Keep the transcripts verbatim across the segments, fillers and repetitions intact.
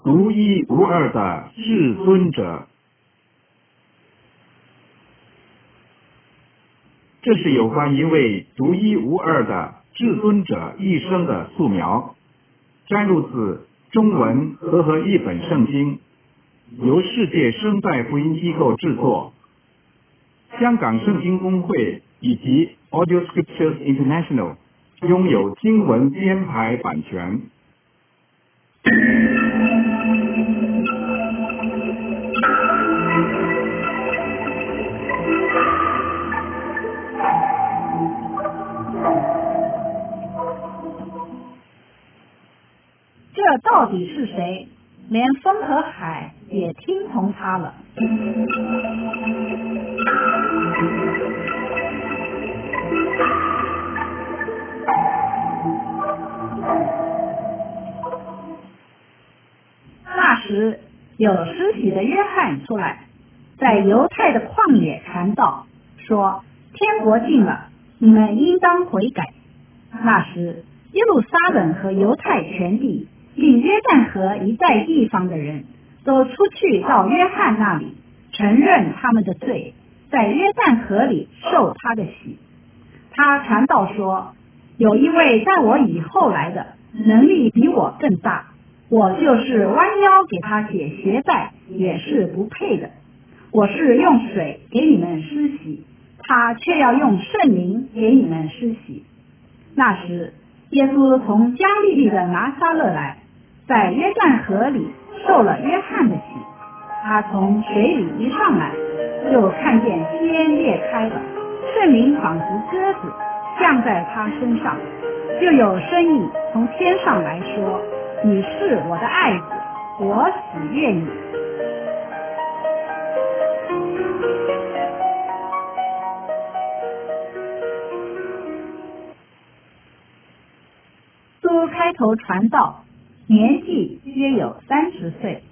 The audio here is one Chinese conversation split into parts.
独一无二的至尊者。这是有关一位独一无二的至尊者一生的素描，摘录自中文和合译本圣经，由世界生代福音机构制作，香港圣经公会以及 Audio Scriptures International 拥有经文编排版权。 这到底是谁？连风和海也听从他了。那时有施洗的约翰出来，在犹太的旷野传道，说天国近了，你们应当悔改。那时耶路撒冷和犹太全地并约旦河一带地方的人都出去到约翰那里，承认他们的罪，在约旦河里受他的洗。他传道说，有一位在我以后来的，能力比我更大，我就是弯腰给他解鞋带也是不配的。我是用水给你们施洗，他却要用圣灵给你们施洗。那时耶稣从加利利的拿撒勒来，在约旦河里受了约翰的洗。他从水里一上来，就看见天裂开了，圣灵仿佛鸽子降在他身上，就有声音从天上来说，你是我的爱子，我喜悦你。苏开头传道，年纪约有三十岁。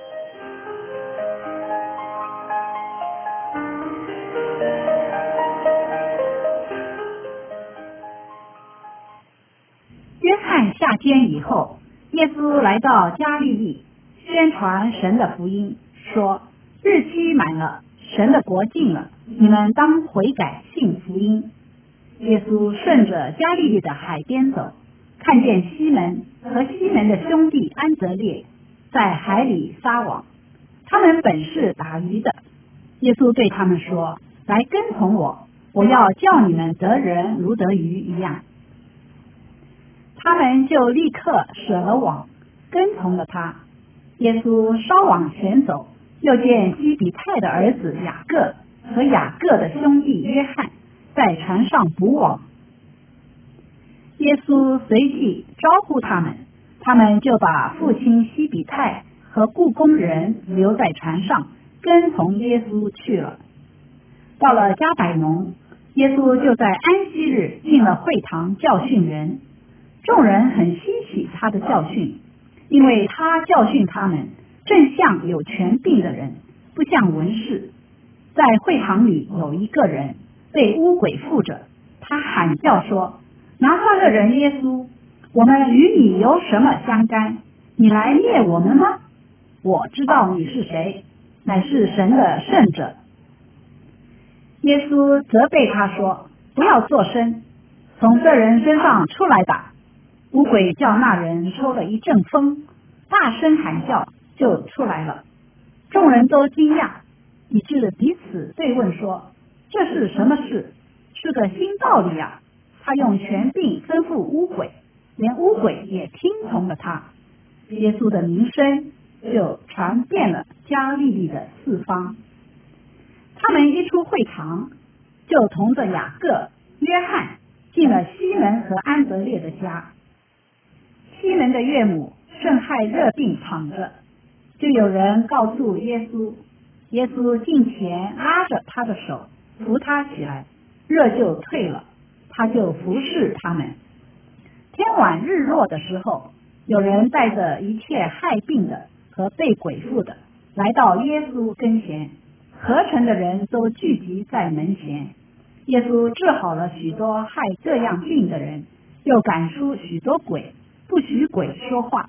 约翰下监以后，耶稣来到加利利，宣传神的福音，说日期满了，神的国近了，你们当悔改信福音。耶稣顺着加利利的海边走，看见西门和西门的兄弟安德烈在海里撒网，他们本是打鱼的。耶稣对他们说，来跟从我，我要叫你们得人如得鱼一样。他们就立刻舍了网，跟从了他。耶稣稍往前走，又见西比泰的儿子雅各和雅各的兄弟约翰在船上捕网。耶稣随即招呼他们，他们就把父亲西比泰和雇工人留在船上，跟从耶稣去了。到了加百农，耶稣就在安息日进了会堂教训人。众人很稀奇他的教训，因为他教训他们正像有权柄的人，不像文士。在会堂里有一个人被污鬼附着，他喊叫说，拿撒勒人耶稣，我们与你有什么相干？你来灭我们吗？我知道你是谁，乃是神的圣者。耶稣责备他说，不要作声，从这人身上出来吧。污鬼叫那人抽了一阵风，大声喊叫，就出来了。众人都惊讶，以致彼此对问说，这是什么事？是个新道理啊！他用权柄吩咐污鬼，连污鬼也听从了他。耶稣的名声就传遍了加利利的四方。他们一出会堂，就同着雅各、约翰进了西门和安德烈的家。西门的岳母正害热病躺着，就有人告诉耶稣，耶稣近前拉着他的手，扶他起来，热就退了，他就服侍他们。天晚日落的时候，有人带着一切害病的和被鬼附的来到耶稣跟前，合城的人都聚集在门前。耶稣治好了许多害各样病的人，又赶出许多鬼，不许鬼说话，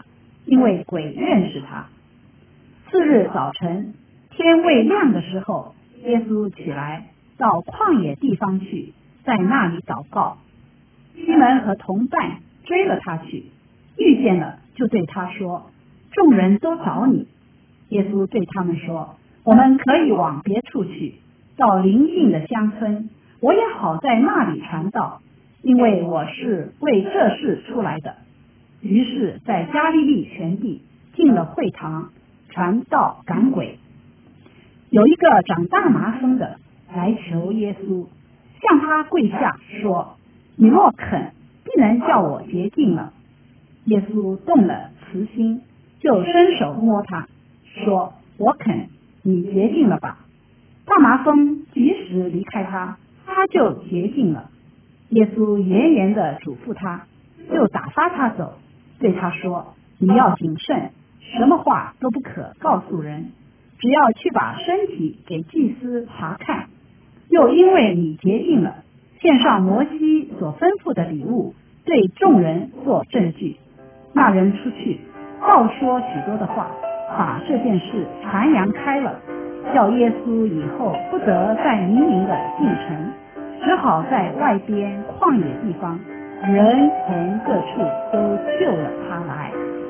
因为鬼认识他。次日早晨，天未亮的时候，耶稣起来到旷野地方去，在那里祷告。西门和同伴追了他去，遇见了，就对他说：众人都找你。耶稣对他们说：我们可以往别处去，到邻近的乡村，我也好在那里传道，因为我是为这事出来的。于是在加利利全地进了会堂，传道赶鬼。有一个长大麻风的来求耶稣，向他跪下说：你若肯，必能叫我洁净了。耶稣动了慈心，就伸手摸他，说：我肯，你洁净了吧。大麻风即时离开他，他就洁净了。耶稣严严地嘱咐他，就打发他走，对他说：你要谨慎，什么话都不可告诉人，只要去把身体给祭司查看。又因为你洁净了，献上摩西所吩咐的礼物，对众人做证据。那人出去，倒说许多的话，把这件事传扬开了，叫耶稣以后不得再明明的进城，只好在外边旷野地方，人从各处都救了他来。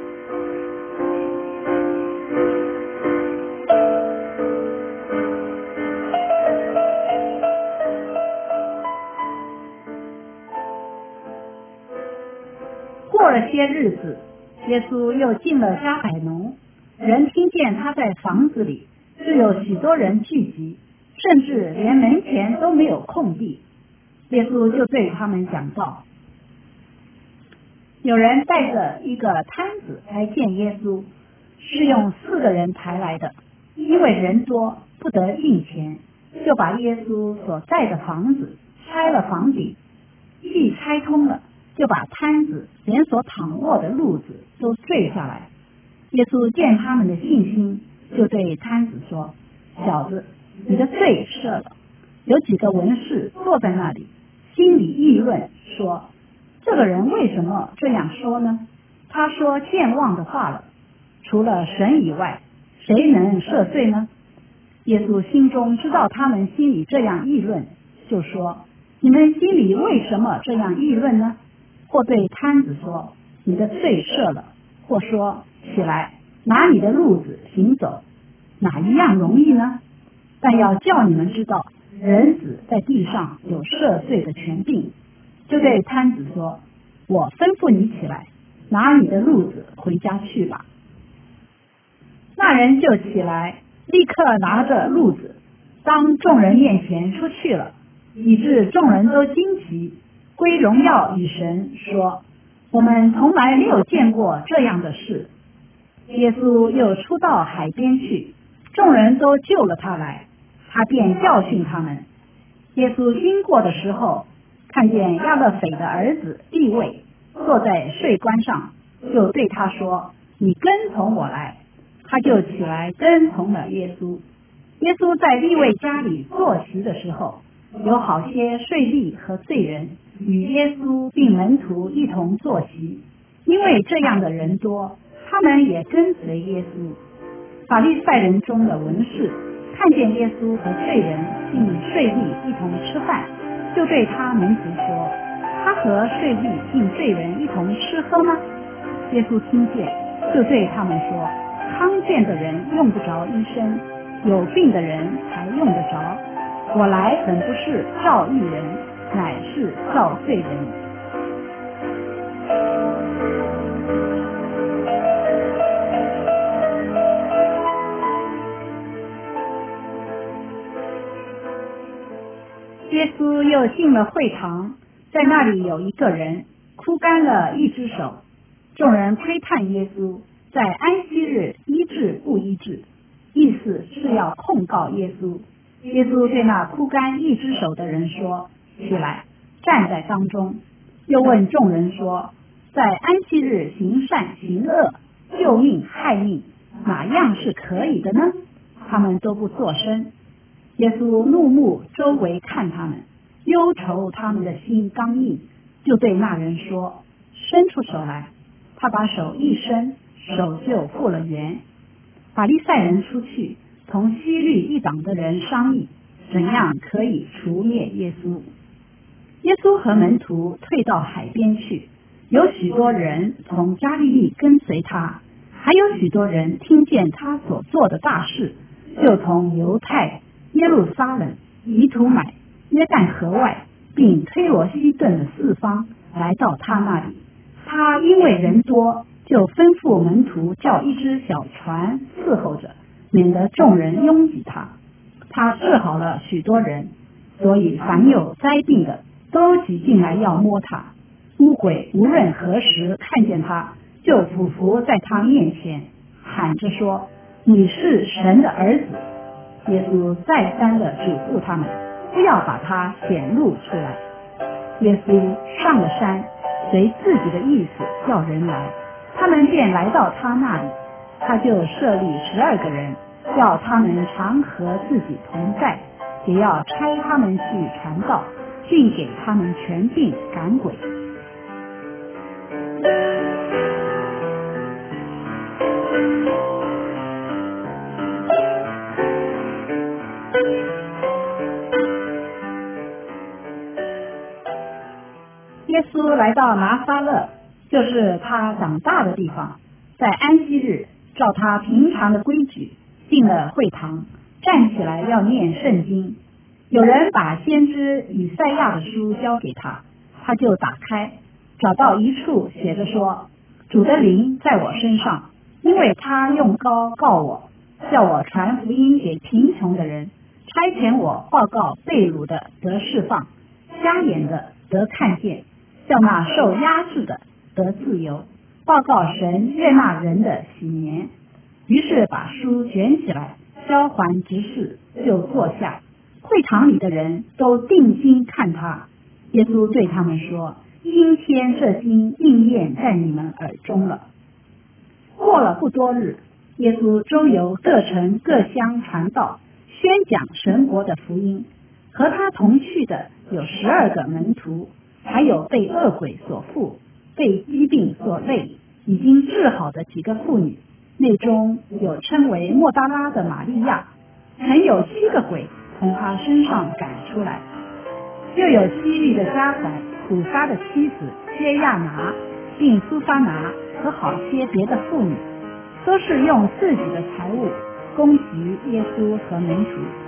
过了些日子，耶稣又进了加百农，人听见他在房子里，就有许多人聚集，甚至连门前都没有空地。耶稣就对他们讲道。有人带着一个摊子来见耶稣，是用四个人抬来的，因为人多不得进前，就把耶稣所在的房子拆了房顶，既拆通了，就把摊子连所躺卧的褥子都坠下来。耶稣见他们的信心，就对摊子说：小子，你的罪赦了。有几个文士坐在那里，心里议论说：这个人为什么这样说呢？他说健忘的话了，除了神以外，谁能赦罪呢？耶稣心中知道他们心里这样议论，就说：你们心里为什么这样议论呢？或对摊子说：你的罪赦了。或说：起来，拿你的褥子行走。哪一样容易呢？但要叫你们知道，人子在地上有赦罪的权柄。就对摊子说：我吩咐你起来，拿你的褥子回家去吧。那人就起来，立刻拿着褥子，当众人面前出去了，以致众人都惊奇，归荣耀与神，说：我们从来没有见过这样的事。耶稣又出到海边去，众人都救了他来，他便教训他们。耶稣经过的时候，看见亚勒斐的儿子利未坐在税关上，就对他说：你跟从我来。他就起来跟从了耶稣。耶稣在利未家里坐席的时候，有好些税吏和罪人与耶稣并门徒一同坐席，因为这样的人多，他们也跟随耶稣。法利赛人中的文士看见耶稣和罪人并税吏一同吃饭，就对他门徒说：他和税吏并罪人一同吃喝吗？耶稣听见，就对他们说：康健的人用不着医生，有病的人才用得着。我来本不是召义人，乃是召罪人。耶稣又进了会堂，在那里有一个人枯干了一只手，众人窥探耶稣在安息日医治不医治，意思是要控告耶稣。耶稣对那枯干一只手的人说：起来，站在当中。又问众人说：在安息日行善行恶，救命害命，哪样是可以的呢？他们都不作声。耶稣怒目周围看他们，忧愁他们的心刚硬，就对那人说：伸出手来。他把手一伸， 手就复了原。法利赛人出去，同西律一党的人商议，怎样可以除灭耶稣。耶稣和门徒退到海边去，有许多人从加利利跟随他，还有许多人听见他所做的大事，就从犹太、耶路撒冷、以土买、约旦河外，并推罗西顿的四方来到他那里。他因为人多，就吩咐门徒叫一只小船伺候着，免得众人拥挤他。他治好了许多人，所以凡有灾病的都挤进来要摸他。污鬼无论何时看见他，就俯伏在他面前，喊着说：“你是神的儿子。”耶稣再三的嘱咐他们，不要把他显露出来。耶稣上了山，随自己的意思叫人来，他们便来到他那里。他就设立十二个人，叫他们常和自己同在，也要差他们去传道，并给他们权柄赶鬼。耶稣来到拿撒勒，就是他长大的地方，在安息日照他平常的规矩进了会堂，站起来要念圣经。有人把先知以赛亚的书交给他，他就打开，找到一处写着说：“主的灵在我身上，因为他用膏告我，叫我传福音给贫穷的人，差遣我报告被掳的得释放，瞎眼的得看见，叫那受压制的得自由，报告神悦纳人的喜年。”于是把书卷起来，交还执事，就坐下。会堂里的人都定睛看他。耶稣对他们说：“今天这经应验在你们耳中了。”过了不多日，耶稣周游各城各乡传道，宣讲神国的福音。和他同去的有十二个门徒，还有被恶鬼所附、被疾病所累、已经治好的几个妇女，内中有称为莫大拉的玛利亚，曾有七个鬼从他身上赶出来。又有西律的家宰古撒的妻子约亚拿，并苏撒拿和好些别的妇女，都是用自己的财物供给耶稣和门徒。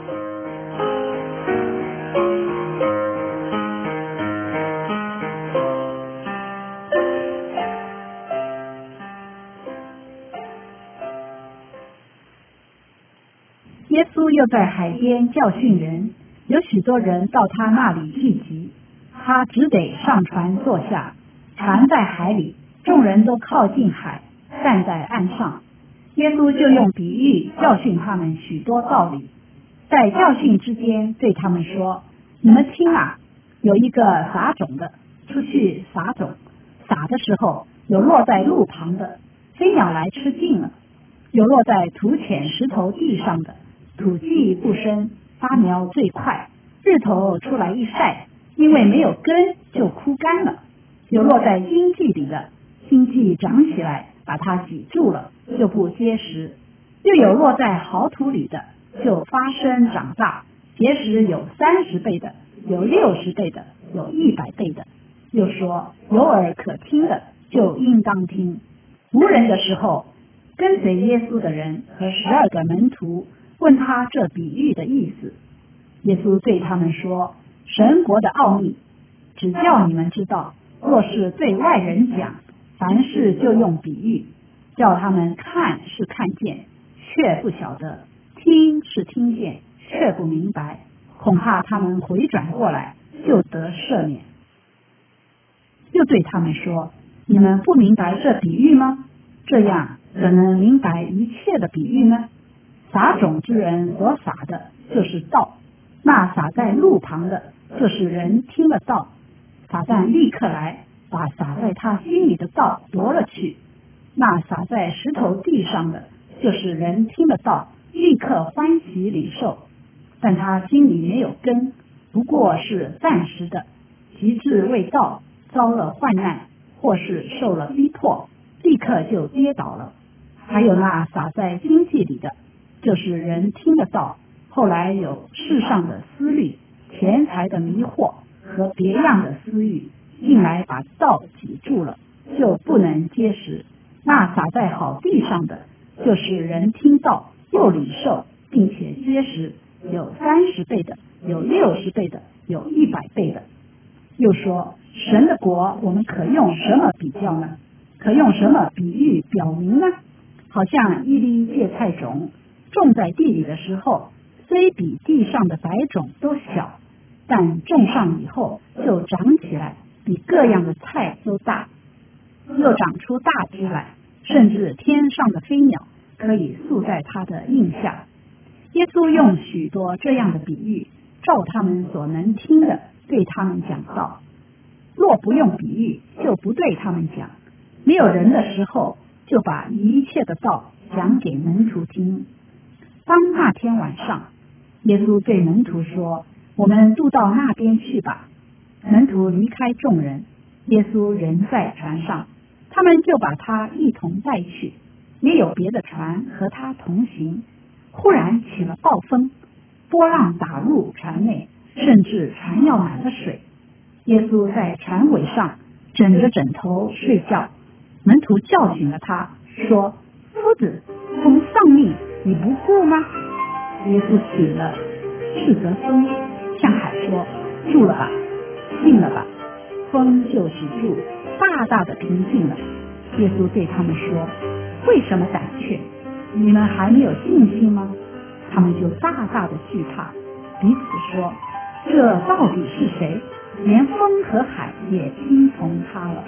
耶稣又在海边教训人，有许多人到他那里聚集，他只得上船坐下，船在海里，众人都靠近海，站在岸上。耶稣就用比喻教训他们许多道理，在教训之间对他们说：“你们听啊，有一个撒种的出去撒种，撒的时候有落在路旁的，飞鸟来吃尽了；有落在土浅石头地上的，土气不深，发苗最快，日头出来一晒，因为没有根就枯干了；有落在荆棘里的，荆棘长起来把它挤住了，就不结实；又有落在好土里的，就发生长大，结实有三十倍的，有六十倍的，有一百倍的。又说有耳可听的就应当听。”无人的时候，跟随耶稣的人和十二个门徒问他这比喻的意思。耶稣对他们说：“神国的奥秘只叫你们知道，若是对外人讲，凡事就用比喻，叫他们看是看见，却不晓得；听是听见，却不明白。恐怕他们回转过来，就得赦免。”又对他们说：“你们不明白这比喻吗？这样怎能明白一切的比喻呢？撒种之人所撒的就是道，那撒在路旁的就是人听了道，撒旦立刻来，把撒在他心里的道夺了去。那撒在石头地上的就是人听了道，立刻欢喜领受，但他心里没有根，不过是暂时的，及至为道遭了患难，或是受了逼迫，立刻就跌倒了。 还有那撒在经济里的，就是人听得到，后来有世上的思虑、钱财的迷惑和别样的私欲，进来把道挤住了，就不能结实。那撒在好地上的，就是人听到又领受，并且结实，有三十倍的，有六十倍的，有一百倍的。又说，神的国我们可用什么比较呢？可用什么比喻表明呢？好像一粒芥菜种种在地里的时候，虽比地上的白种都小，但种上以后就长起来，比各样的菜都大，又长出大枝来，甚至天上的飞鸟可以宿在它的荫下。耶稣用许多这样的比喻，照他们所能听的对他们讲道。若不用比喻，就不对他们讲。没有人的时候，就把一切的道讲给门徒听。当那天晚上，耶稣对门徒说：我们渡到那边去吧。门徒离开众人，耶稣人在船上，他们就把他一同带去，也有别的船和他同行。忽然起了暴风，波浪打入船内，甚至船要满了水。耶稣在船尾上枕着枕头睡觉，门徒叫醒了他，说：夫子，我们丧命，你不顾吗？耶稣醒了，斥责风，向海说：住了吧，静了吧。风就止住，大大的平静了。耶稣对他们说：为什么胆怯？你们还没有信心吗？他们就大大的惧怕，彼此说：这到底是谁？连风和海也听从他了。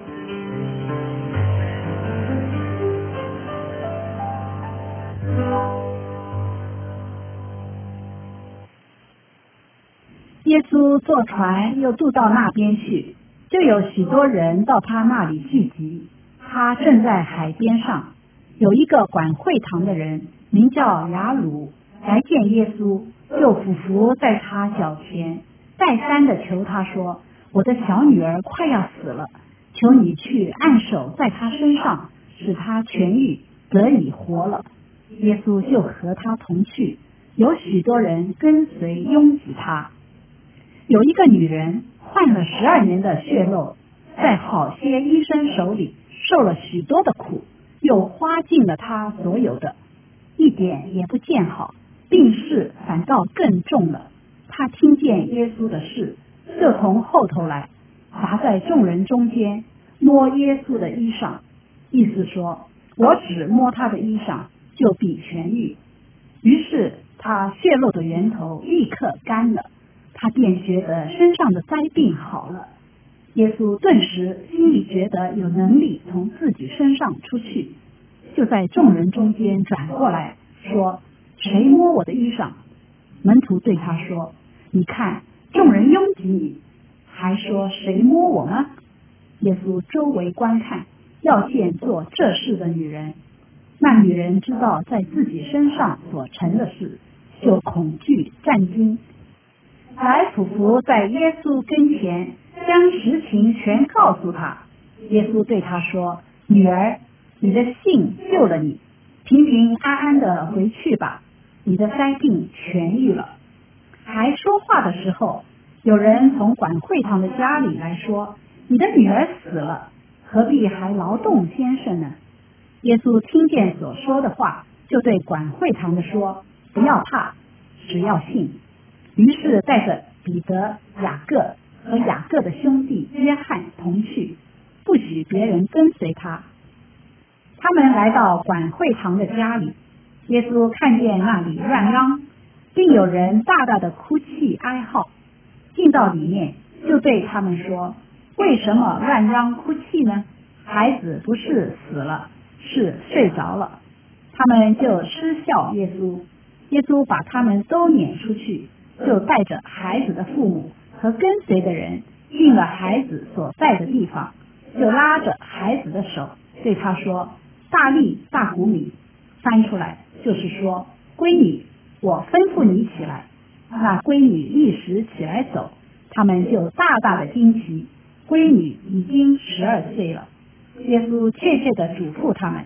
耶稣坐船又渡到那边去，就有许多人到他那里聚集。他正在海边上，有一个管会堂的人名叫雅鲁，来见耶稣，就俯伏在他脚前，再三的求他说：我的小女儿快要死了，求你去按手在她身上，使她痊愈，得以活了。耶稣就和他同去，有许多人跟随拥挤他。有一个女人患了十二年的血漏，在好些医生手里受了许多的苦，又花尽了她所有的，一点也不见好，病势反倒更重了。她听见耶稣的事，就从后头来，砸在众人中间，摸耶稣的衣裳，意思说：我只摸他的衣裳，就必痊愈。于是他血漏的源头立刻干了，他便觉得身上的灾病好了。耶稣顿时心里觉得有能力从自己身上出去，就在众人中间转过来说：谁摸我的衣裳？门徒对他说：你看，众人拥挤你，还说谁摸我吗？耶稣周围观看，要见做这事的女人。那女人知道在自己身上所成的事，就恐惧战惊，来匍匐在耶稣跟前，将实情全告诉他。耶稣对他说：女儿，你的信救了你，平平安安的回去吧，你的灾病痊愈了。还说话的时候，有人从管会堂的家里来说：你的女儿死了，何必还劳动先生呢？耶稣听见所说的话，就对管会堂的说：不要怕，只要信。于是带着彼得、雅各和雅各的兄弟约翰同去，不许别人跟随他。他们来到管会堂的家里，耶稣看见那里乱嚷，并有人大大的哭泣哀号，进到里面，就对他们说：为什么乱嚷哭泣呢？孩子不是死了，是睡着了。他们就嗤笑耶稣。耶稣把他们都撵出去，就带着孩子的父母和跟随的人进了孩子所在的地方，就拉着孩子的手，对他说：大利大古米，翻出来就是说：闺女，我吩咐你起来。那闺女立时起来走，他们就大大的惊奇，闺女已经十二岁了。耶稣切切的嘱咐他们，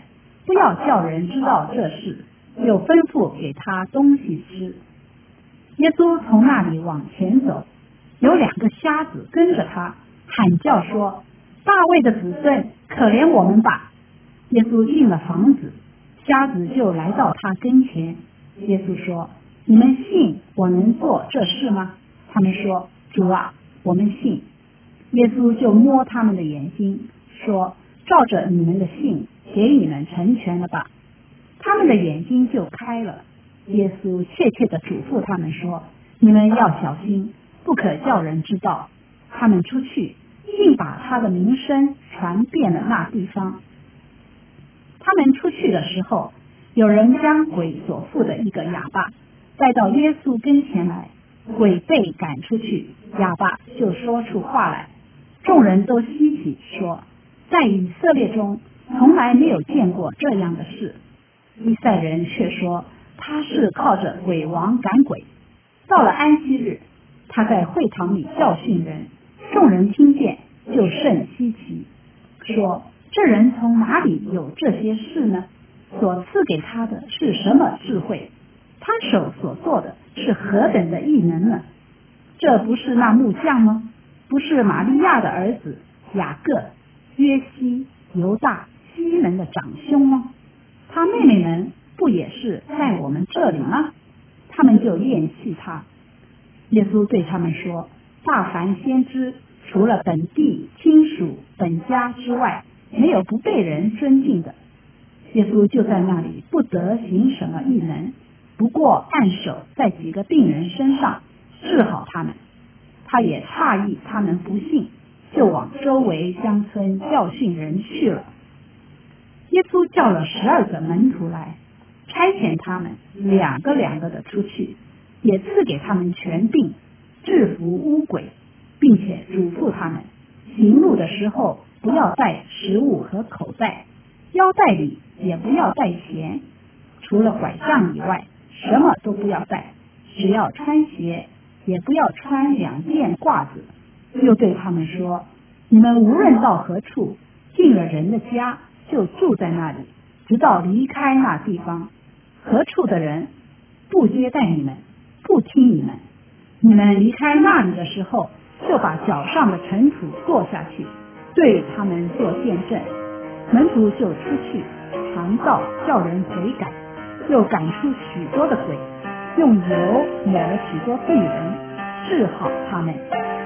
不要叫人知道这事，又吩咐给他东西吃。耶稣从那里往前走，有两个瞎子跟着他，喊叫说：大卫的子孙，可怜我们吧！耶稣进了房子，瞎子就来到他跟前。耶稣说：你们信我能做这事吗？他们说：主啊，我们信。耶稣就摸他们的眼睛，说：照着你们的信，给你们成全了吧。他们的眼睛就开了。耶稣切切地嘱咐他们说：你们要小心，不可叫人知道。他们出去，竟把他的名声传遍了那地方。他们出去的时候，有人将鬼所附的一个哑巴带到耶稣跟前来，鬼被赶出去，哑巴就说出话来。众人都稀奇，说：在以色列中从来没有见过这样的事。以赛人却说他是靠着鬼王赶鬼。到了安息日，他在会堂里教训人，众人听见就甚稀奇，说：这人从哪里有这些事呢？所赐给他的是什么智慧？他手所做的是何等的异能呢？这不是那木匠吗？不是玛利亚的儿子雅各、约西、犹大、西门的长兄吗？他妹妹们不也是在我们这里吗？他们就厌弃他。耶稣对他们说：大凡先知，除了本地亲属本家之外，没有不被人尊敬的。耶稣就在那里不得行什么异能，不过按手在几个病人身上治好他们。他也诧异他们不信，就往周围乡村教训人去了。耶稣叫了十二个门徒来，差遣他们两个两个的出去，也赐给他们权柄制服污鬼，并且嘱咐他们行路的时候不要带食物和口袋，腰带里也不要带钱，除了拐杖以外什么都不要带，只要穿鞋，也不要穿两件褂子。又对他们说：你们无论到何处，进了人的家，就住在那里，直到离开那地方。何处的人不接待你们，不听你们，你们离开那里的时候，就把脚上的尘土跺下去，对他们做见证。门徒就出去传道，叫人悔改，又赶出许多的鬼，用油抹了许多病人，治好他们。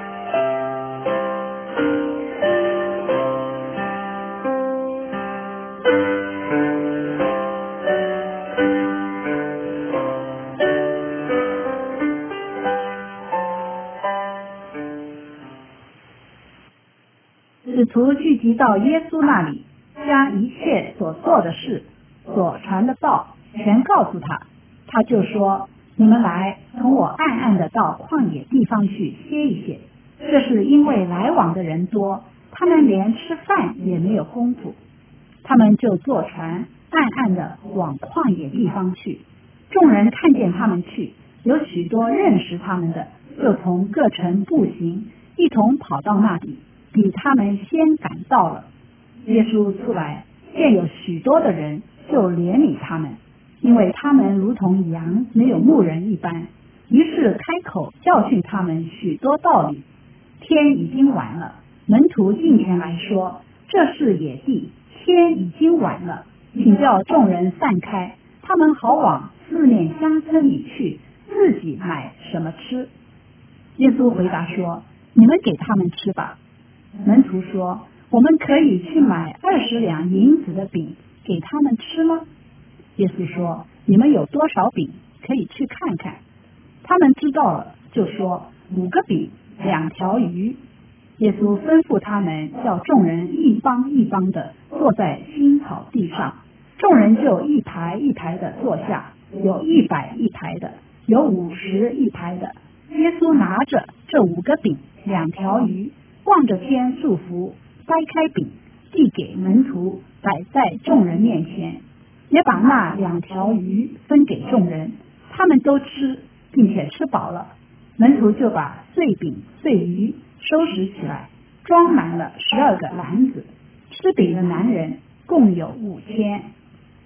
使徒聚集到耶稣那里，将一切所做的事、所传的道全告诉他。他就说：你们来，同我暗暗的到旷野地方去歇一歇。这是因为来往的人多，他们连吃饭也没有功夫。他们就坐船暗暗的往旷野地方去。众人看见他们去，有许多认识他们的，就从各城步行，一同跑到那里，比他们先赶到了。耶稣出来，见有许多的人，就怜悯他们，因为他们如同羊没有牧人一般。于是开口教训他们许多道理。天已经晚了，门徒进前来说：这是野地，天已经晚了，请叫众人散开，他们好往四面乡村里去，自己买什么吃。耶稣回答说：你们给他们吃吧。门徒说：我们可以去买二十两银子的饼给他们吃吗？耶稣说：你们有多少饼，可以去看看。他们知道了，就说：五个饼，两条鱼。耶稣吩咐他们叫众人一帮一帮的坐在青草地上，众人就一排一排的坐下，有一百一排的，有五十一排的。耶稣拿着这五个饼两条鱼，望着天祝福，掰开饼递给门徒，摆在众人面前，也把那两条鱼分给众人，他们都吃，并且吃饱了。门徒就把碎饼碎鱼收拾起来，装满了十二个篮子。吃饼的男人共有五千。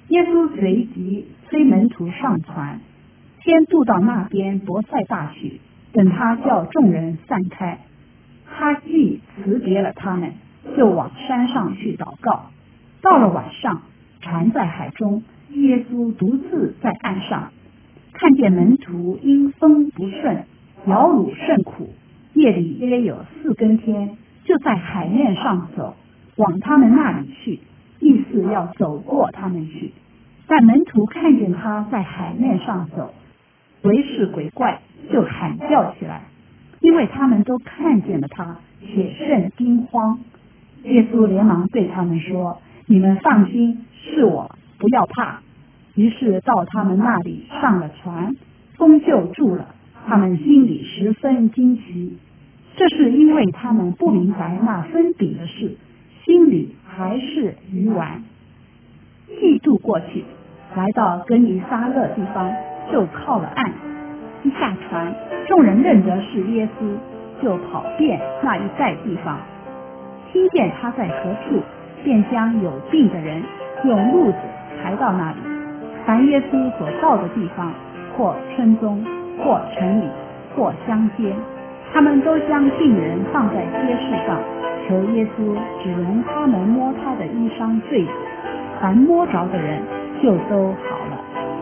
耶稣随即催门徒上船，先渡到那边伯赛大去。等他叫众人散开，他既辞别了他们，就往山上去祷告。到了晚上，船在海中，耶稣独自在岸上，看见门徒因风不顺，摇橹甚苦，夜里约有四更天，就在海面上走，往他们那里去，意思要走过他们去。但门徒看见他在海面上走，为是鬼怪，就喊叫起来，因为他们都看见了他，且甚惊慌。耶稣连忙对他们说：你们放心，是我，不要怕。于是到他们那里上了船，风就住了，他们心里十分惊奇。这是因为他们不明白那分饼的事，心里还是愚顽。季度过去，来到根尼撒勒地方，就靠了岸。一下船，众人认得是耶稣，就跑遍那一带地方，听见他在何处，便将有病的人用褥子抬到那里。凡耶稣所到的地方，或村中，或城里，或乡间，他们都将病人放在街市上，求耶稣只容他们摸他的衣裳坠子，凡摸着的人就都好了。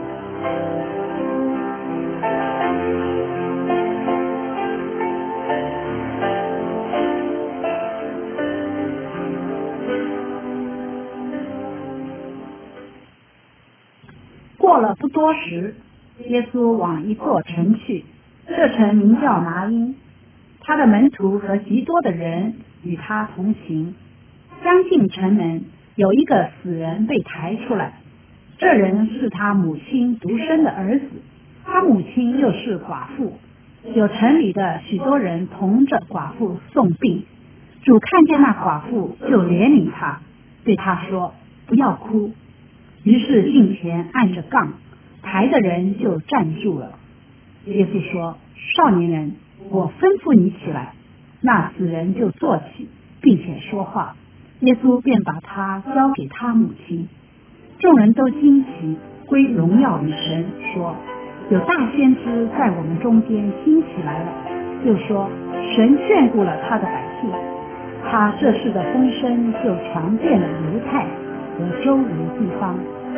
过了不多时，耶稣往一座城去，这城名叫拿因。他的门徒和极多的人与他同行。将近城门，有一个死人被抬出来，这人是他母亲独生的儿子，他母亲又是寡妇，有城里的许多人同着寡妇送病。主看见那寡妇，就怜悯他，对他说：不要哭。于是近前按着杠，抬的人就站住了。耶稣说：少年人，我吩咐你起来。那死人就坐起，并且说话。耶稣便把他交给他母亲。众人都惊奇，归荣耀与神，说：有大先知在我们中间兴起来了，就说神眷顾了他的百姓。他这事的风声就传遍了犹太和周围地方。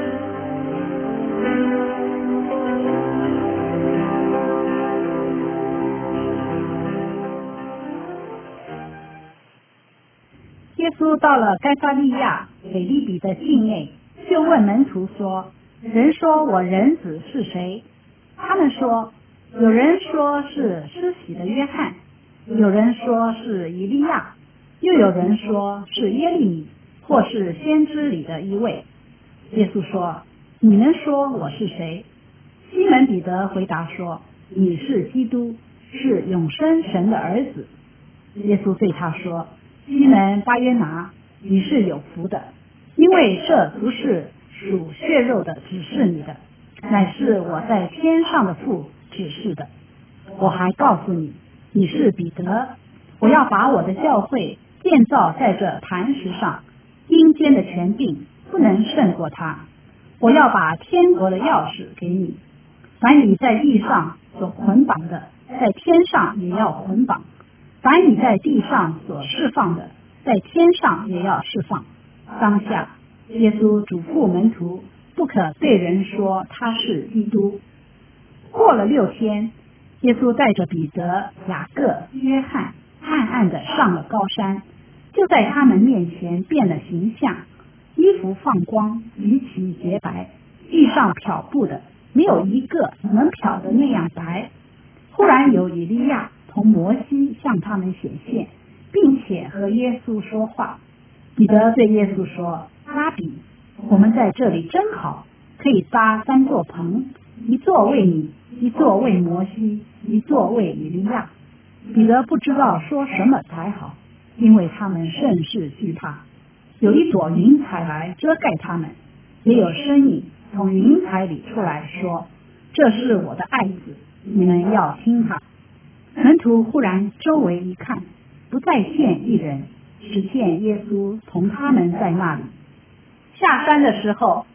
耶稣到了该撒利亚腓立比的境内，就问门徒说：人说我人子是谁？他们说：有人说是施洗的约翰，有人说是以利亚，又有人说是耶利米，或是先知里的一位。耶稣说：你们说我是谁？西门彼得回答说：你是基督，是永生神的儿子。耶稣对他说：西门巴约拿，你是有福的，因为这不是属血肉的指示你的，乃是我在天上的父指示的。我还告诉你，你是彼得，我要把我的教会建造在这磐石上，阴间的权柄不能胜过他。我要把天国的钥匙给你，凡你在地上所捆绑的，在天上也要捆绑；凡你在地上所释放的，在天上也要释放。当下，耶稣嘱咐门徒，不可对人说他是基督。过了六天，耶稣带着彼得、雅各、约翰，暗暗的上了高山，就在他们面前变了形象，衣服放光，极其洁白，地上漂布的没有一个能漂的那样白。忽然有以利亚同摩西向他们显现，并且和耶稣说话。彼得对耶稣说：拉比，我们在这里真好，可以搭三座棚，一座为你，一座为摩西，一座为以利亚。彼得不知道说什么才好，因为他们甚是惧怕。有一朵云彩来遮盖他们，也有声音从云彩里出来说：这是我的爱子，你们要听他。门徒忽然周围一看，不再见一人，只见耶稣同他们在那里。下山的时候，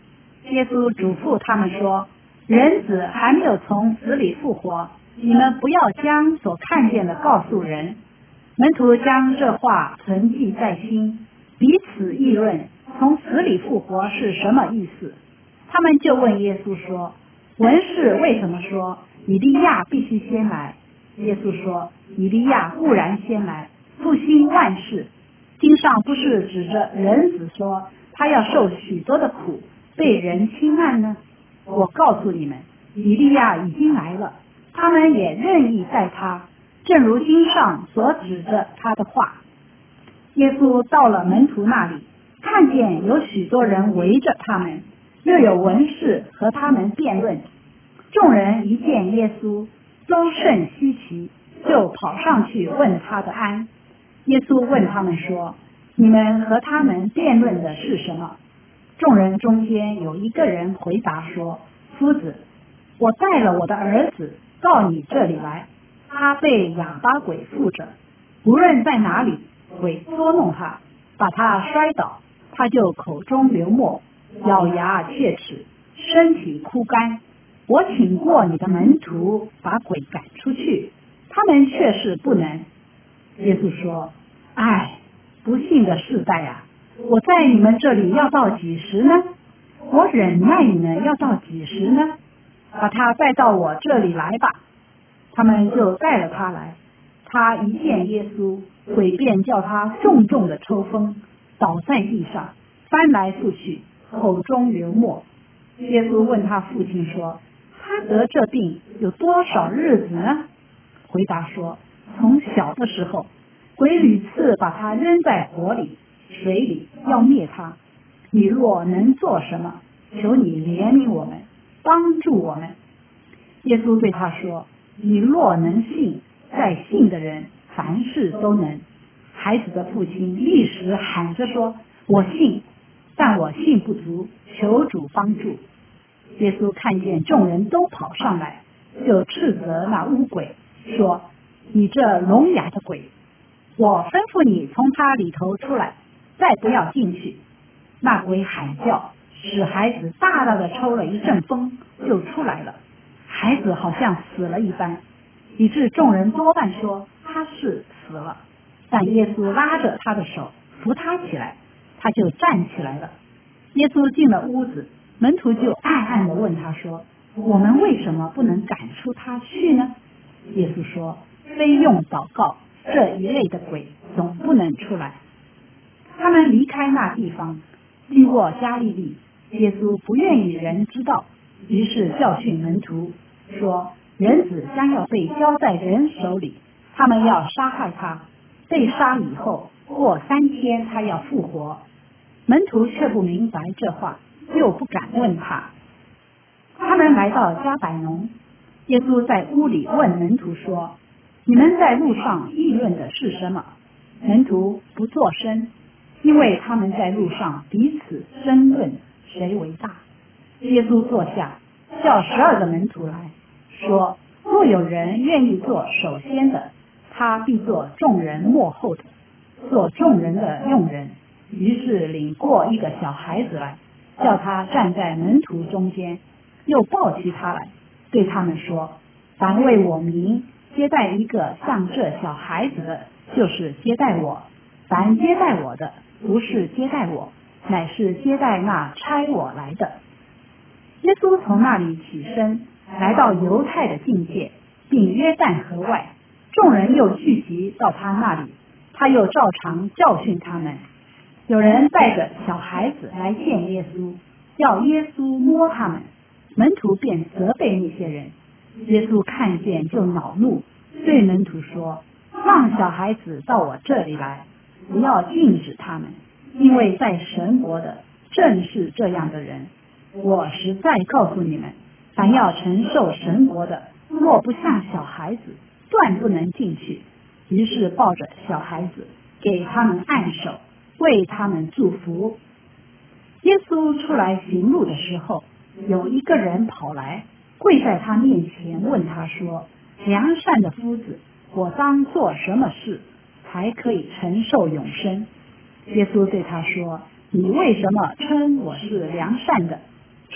耶稣嘱咐他们说，人子还没有从死里复活，你们不要将所看见的告诉人。门徒将这话存记在心，彼此议论从死里复活是什么意思。他们就问耶稣说，文士为什么说以利亚必须先来？耶稣说，以利亚固然先来，复兴万事。经上不是指着人子说他要受许多的苦，被人轻慢呢？我告诉你们，以利亚已经来了，他们也任意待他，正如经上所指着他的话。耶稣到了门徒那里，看见有许多人围着他们，又有文士和他们辩论。众人一见耶稣，都甚稀奇，就跑上去问他的安。耶稣问他们说，你们和他们辩论的是什么？众人中间有一个人回答说，夫子，我带了我的儿子到你这里来，他被哑巴鬼附着，无论在哪里，鬼捉弄他，把他摔倒，他就口中流沫，咬牙切齿，身体枯干。我请过你的门徒把鬼赶出去，他们却是不能。耶稣说，唉，不幸的世代啊，我在你们这里要到几时呢？我忍耐你们要到几时呢？把他带到我这里来吧。他们就带了他来。他一见耶稣，鬼便叫他重重的抽风，倒在地上，翻来覆去，口中流沫。耶稣问他父亲说，他得这病有多少日子呢？回答说，从小的时候，鬼屡次把他扔在火里、水里，要灭他。你若能做什么，求你怜悯我们，帮助我们。耶稣对他说，你若能信，在信的人凡事都能。孩子的父亲立时喊着说，我信，但我信不足，求主帮助。耶稣看见众人都跑上来，就斥责那污鬼，说，你这聋哑的鬼，我吩咐你从他里头出来，再不要进去。那鬼喊叫，使孩子大大的抽了一阵风，就出来了。孩子好像死了一般，以致众人多半说他是死了。但耶稣拉着他的手，扶他起来，他就站起来了。耶稣进了屋子，门徒就暗暗地问他说，我们为什么不能赶出他去呢？耶稣说，非用祷告，这一类的鬼总不能出来。他们离开那地方，经过加利利，耶稣不愿意人知道，于是教训门徒说，人子将要被交在人手里，他们要杀害他，被杀以后，过三天他要复活。门徒却不明白这话，又不敢问他。他们来到加百农，耶稣在屋里问门徒说，你们在路上议论的是什么？门徒不作声，因为他们在路上彼此争论谁为大。耶稣坐下，叫十二个门徒来说，若有人愿意做首先的，他必做众人末后的，做众人的用人。于是领过一个小孩子来，叫他站在门徒中间，又抱起他来，对他们说，凡为我名接待一个像这小孩子的，就是接待我；凡接待我的，不是接待我，乃是接待那差我来的。耶稣从那里起身，来到犹太的境界，并约旦河外，众人又聚集到他那里，他又照常教训他们。有人带着小孩子来见耶稣，要耶稣摸他们，门徒便责备那些人。耶稣看见就恼怒，对门徒说，让小孩子到我这里来，不要禁止他们，因为在神国的正是这样的人。我实在告诉你们，凡要承受神国的，若不像小孩子，断不能进去。于是抱着小孩子，给他们按手，为他们祝福。耶稣出来行路的时候，有一个人跑来，跪在他面前，问他说，良善的夫子，我当做什么事才可以承受永生？耶稣对他说，你为什么称我是良善的？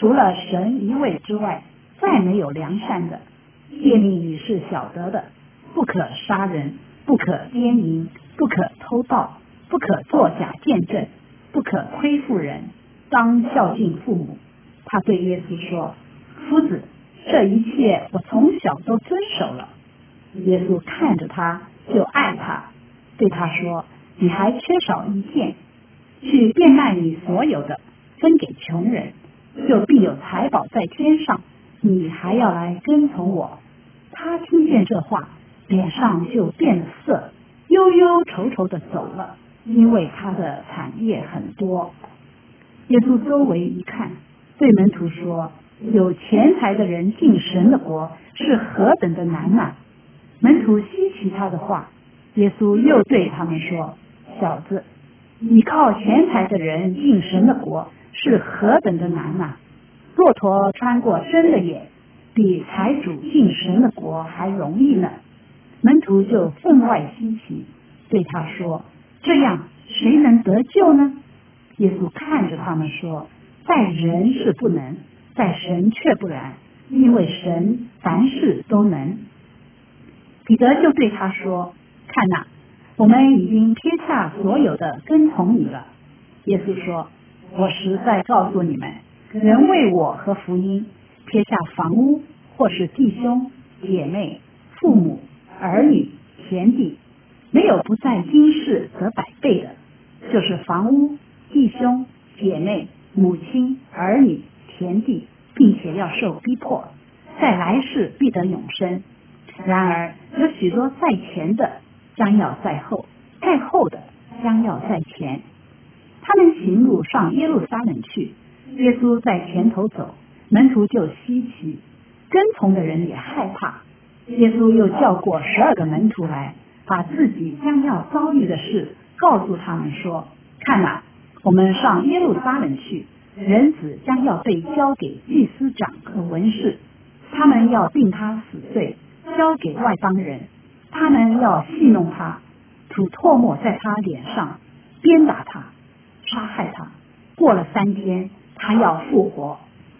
除了神一位之外，再没有良善的。诫命你是晓得的，不可杀人，不可奸淫，不可偷盗，不可作假见证，不可亏负人，当孝敬父母。他对耶稣说：夫子，这一切我从小都遵守了。耶稣看着他就爱他，对他说：你还缺少一件，去变卖你所有的，分给穷人，就必有财宝在天上，你还要来跟从我。他听见这话，脸上就变了色，忧忧愁愁的走了，因为他的产业很多。耶稣周围一看，对门徒说：有钱财的人进神的国是何等的难呐！门徒稀奇他的话，耶稣又对他们说：小子，你靠钱财的人进神的国是何等的难呐！骆驼穿过针的眼，比财主进神的国还容易呢。门徒就分外稀奇，对他说：这样谁能得救呢？耶稣看着他们说：在人是不能，在神却不然，因为神凡事都能。彼得就对他说：看哪，我们已经撇下所有的跟从你了。耶稣说：我实在告诉你们，人为我和福音撇下房屋，或是弟兄姐妹、父母、儿女、田地，没有不在今世得百倍的，就是房屋、弟兄姐妹、母亲、儿女、田地，并且要受逼迫，在来世必得永生。然而有许多在前的将要在后，在后的将要在前。他们行路上耶路撒冷去，耶稣在前头走，门徒就稀奇，跟从的人也害怕。耶稣又叫过十二个门徒来，把自己将要遭遇的事告诉他们说：看哪，我们上耶路撒冷去，人子将要被交给祭司长和文士，他们要定他死罪，交给外邦人，他们要戏弄他，吐唾沫在他脸上，鞭打他，杀害他，过了三天他要复活。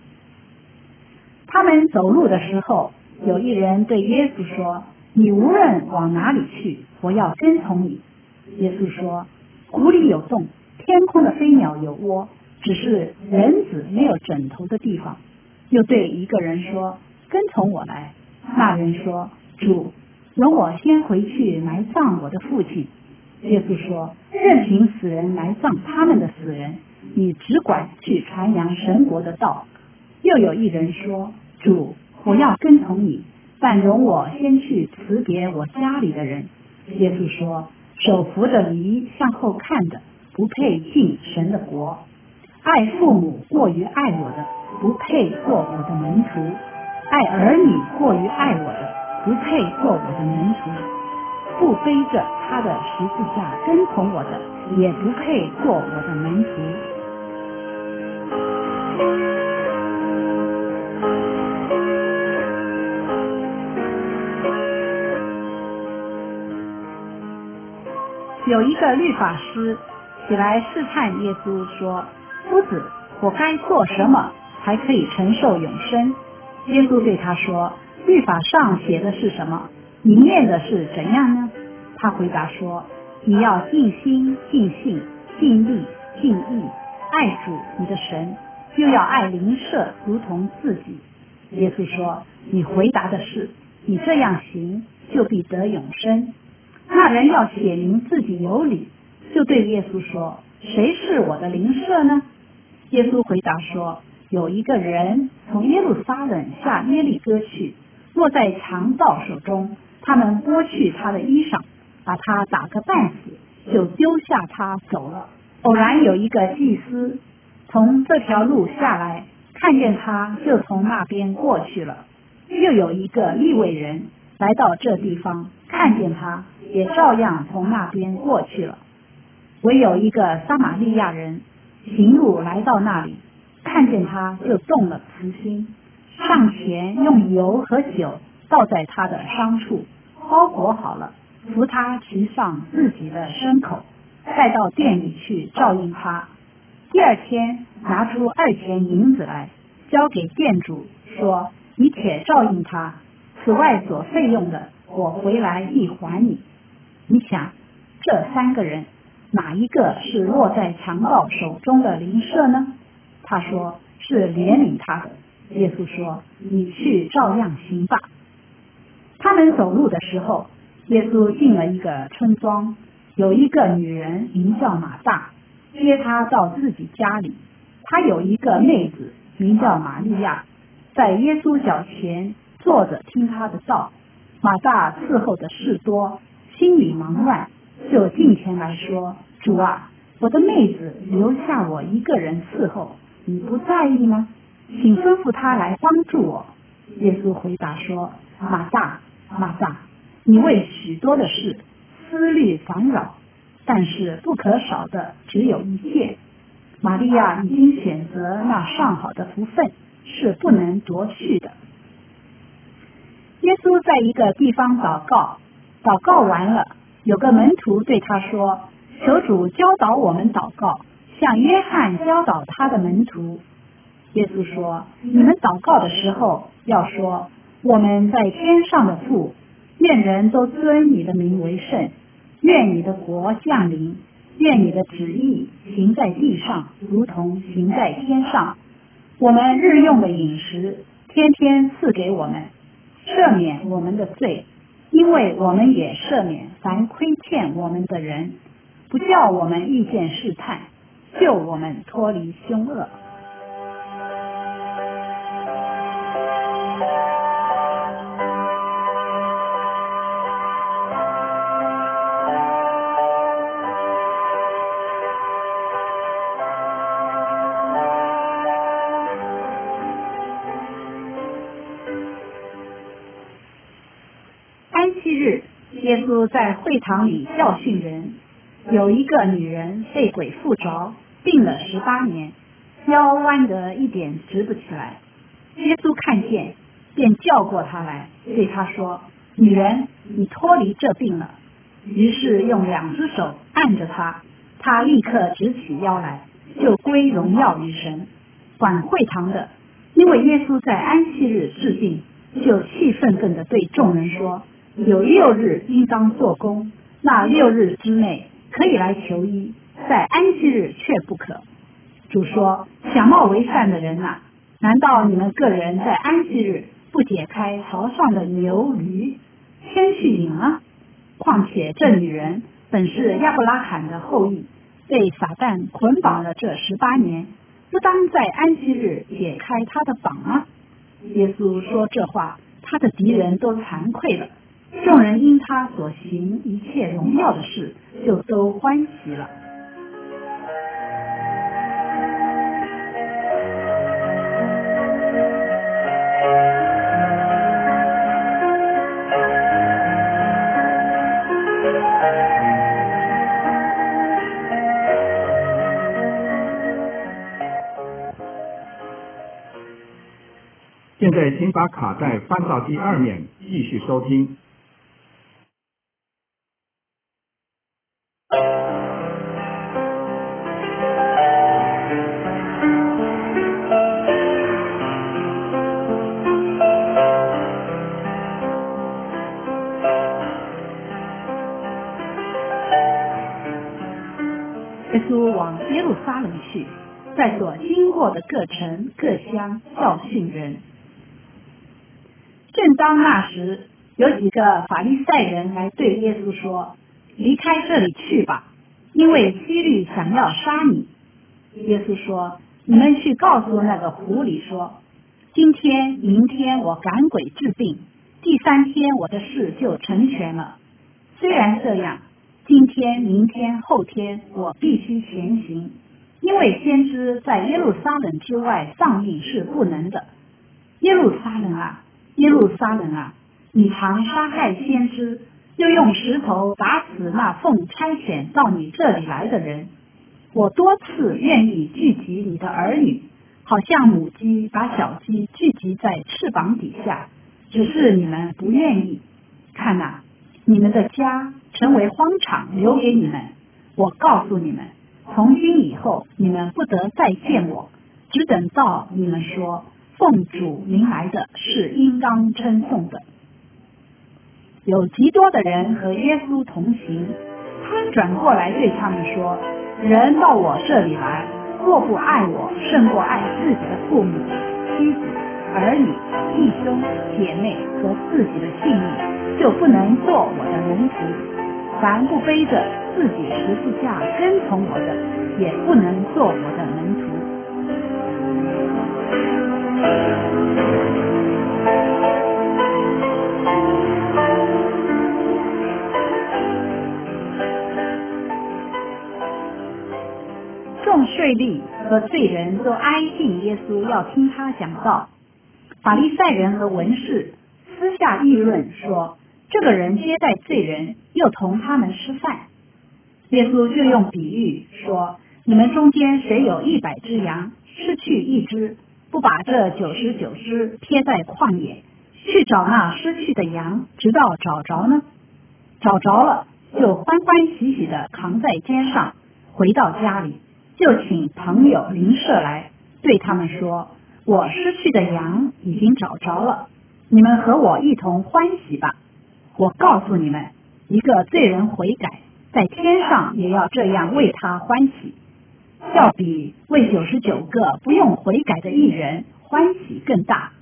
他们走路的时候，有一人对耶稣说：你无论往哪里去，我要跟从你。耶稣说：谷里有洞，天空的飞鸟有窝，只是人子没有枕头的地方。又对一个人说：跟从我来。那人说：主，容我先回去埋葬我的父亲。耶稣说：任凭死人埋葬他们的死人，你只管去传扬神国的道。又有一人说：主，我要跟从你，但容我先去辞别我家里的人。耶稣说：手扶着犁向后看的，不配进神的国。爱父母过于爱我的，不配做我的门徒；爱儿女过于爱我的，不配做我的门徒；不背着他的十字架跟从我的，也不配做我的门徒。有一个律法师起来试探耶稣说：夫子，我该做什么才可以承受永生？耶稣对他说：律法上写的是什么？你念的是怎样呢？他回答说：你要尽心、尽性、尽力、尽意爱主你的神，又要爱邻舍如同自己。耶稣说：你回答的是，你这样行，就必得永生。那人要写明自己有理，就对耶稣说：谁是我的邻舍呢？耶稣回答说：有一个人从耶路撒冷下耶利哥去，落在强盗手中，他们剥去他的衣裳，把他打个半死，就丢下他走了。偶然有一个祭司从这条路下来，看见他，就从那边过去了。又有一个利未人来到这地方，看见他，也照样从那边过去了。唯有一个撒玛利亚人行路来到那里，看见他，就动了慈心，上前用油和酒倒在他的伤处，包裹好了，扶他骑上自己的牲口，带到店里去照应他。第二天拿出二钱银子来， 交给店主，说：“你且照应他，此外所费用的，我回来一还你。”你想，这三个人哪一个是落在强盗手中的邻舍呢？他说是怜悯他的。耶稣说：“你去照样行吧。”他们走路的时候，耶稣进了一个村庄，有一个女人名叫马大，接他到自己家里。他有一个妹子名叫玛利亚，在耶稣脚前坐着听他的道。马大伺候的事多，心里忙乱，就近前来说：“主啊，我的妹子留下我一个人伺候，你不在意吗？请吩咐她来帮助我。”耶稣回答说：“马大，马大，你为许多的事思虑烦扰，但是不可少的只有一件。玛利亚已经选择那上好的福分，是不能夺去的。”耶稣在一个地方祷告，祷告完了，有个门徒对他说：“求主教导我们祷告，像约翰教导他的门徒。”耶稣说：“你们祷告的时候，要说：我们在天上的父，愿人都尊你的名为圣，愿你的国降临，愿你的旨意行在地上，如同行在天上。我们日用的饮食，天天赐给我们，赦免我们的罪，因为我们也赦免凡亏欠我们的人，不叫我们遇见试探，救我们脱离凶恶。”安息日，耶稣在会堂里教训人。有一个女人被鬼附着，病了十八年，腰弯得一点直不起来。耶稣看见，便叫过她来，对她说：“女人，你脱离这病了。”于是用两只手按着她，她立刻直起腰来，就归荣耀于神。管会堂的因为耶稣在安息日治病，就气愤愤地对众人说：“有六日应当做工，那六日之内可以来求医，在安息日却不可。”主说：“假冒为善的人啊，难道你们个人在安息日不解开槽上的牛驴，牵去饮吗？况且这女人本是亚伯拉罕的后裔，被撒旦捆绑了这十八年，不当在安息日解开她的绑吗？”耶稣说这话，他的敌人都惭愧了。众人因他所行一切荣耀的事，就都欢喜了。 现在请把卡带翻到第二面，继续收听。 耶稣往耶路撒冷去，在所经过的各城各乡教训人。正当那时，有几个法利赛人来对耶稣说：“离开这里去吧，因为希律想要杀你。”耶稣说：“你们去告诉那个狐狸说，今天明天我赶鬼治病，第三天我的事就成全了。虽然这样，今天明天后天我必须前行，因为先知在耶路撒冷之外上映是不能的。耶路撒冷啊，耶路撒冷啊，你常杀害先知，又用石头打死那奉差遣到你这里来的人。我多次愿意聚集你的儿女，好像母鸡把小鸡聚集在翅膀底下，只是你们不愿意。看哪，你们的家成为荒场，留给你们。我告诉你们，从今以后你们不得再见我，只等到你们说， 奉主名来的是应当称颂的。有极多的人和耶稣同行，他转过来对他们说，人到我这里来，若不爱我胜过爱自己的父母、妻子、儿女、弟兄、姐妹和自己的性命，就不能做我的门徒。凡不背着自己十字架跟从我的，也不能做我的门徒。众税吏和罪人都挨近耶稣，要听他讲道。法利赛人和文士私下议论说，这个人接待罪人，又同他们吃饭。耶稣就用比喻说，你们中间谁有一百只羊，失去一只，不把这九十九只撇在旷野，去找那失去的羊，直到找着呢？找着了，就欢欢喜喜地扛在肩上，回到家里，就请朋友邻舍来，对他们说，我失去的羊已经找着了，你们和我一同欢喜吧。我告诉你们，一个罪人悔改，在天上也要这样为他欢喜，要比为九十九个不用悔改的义人欢喜更大。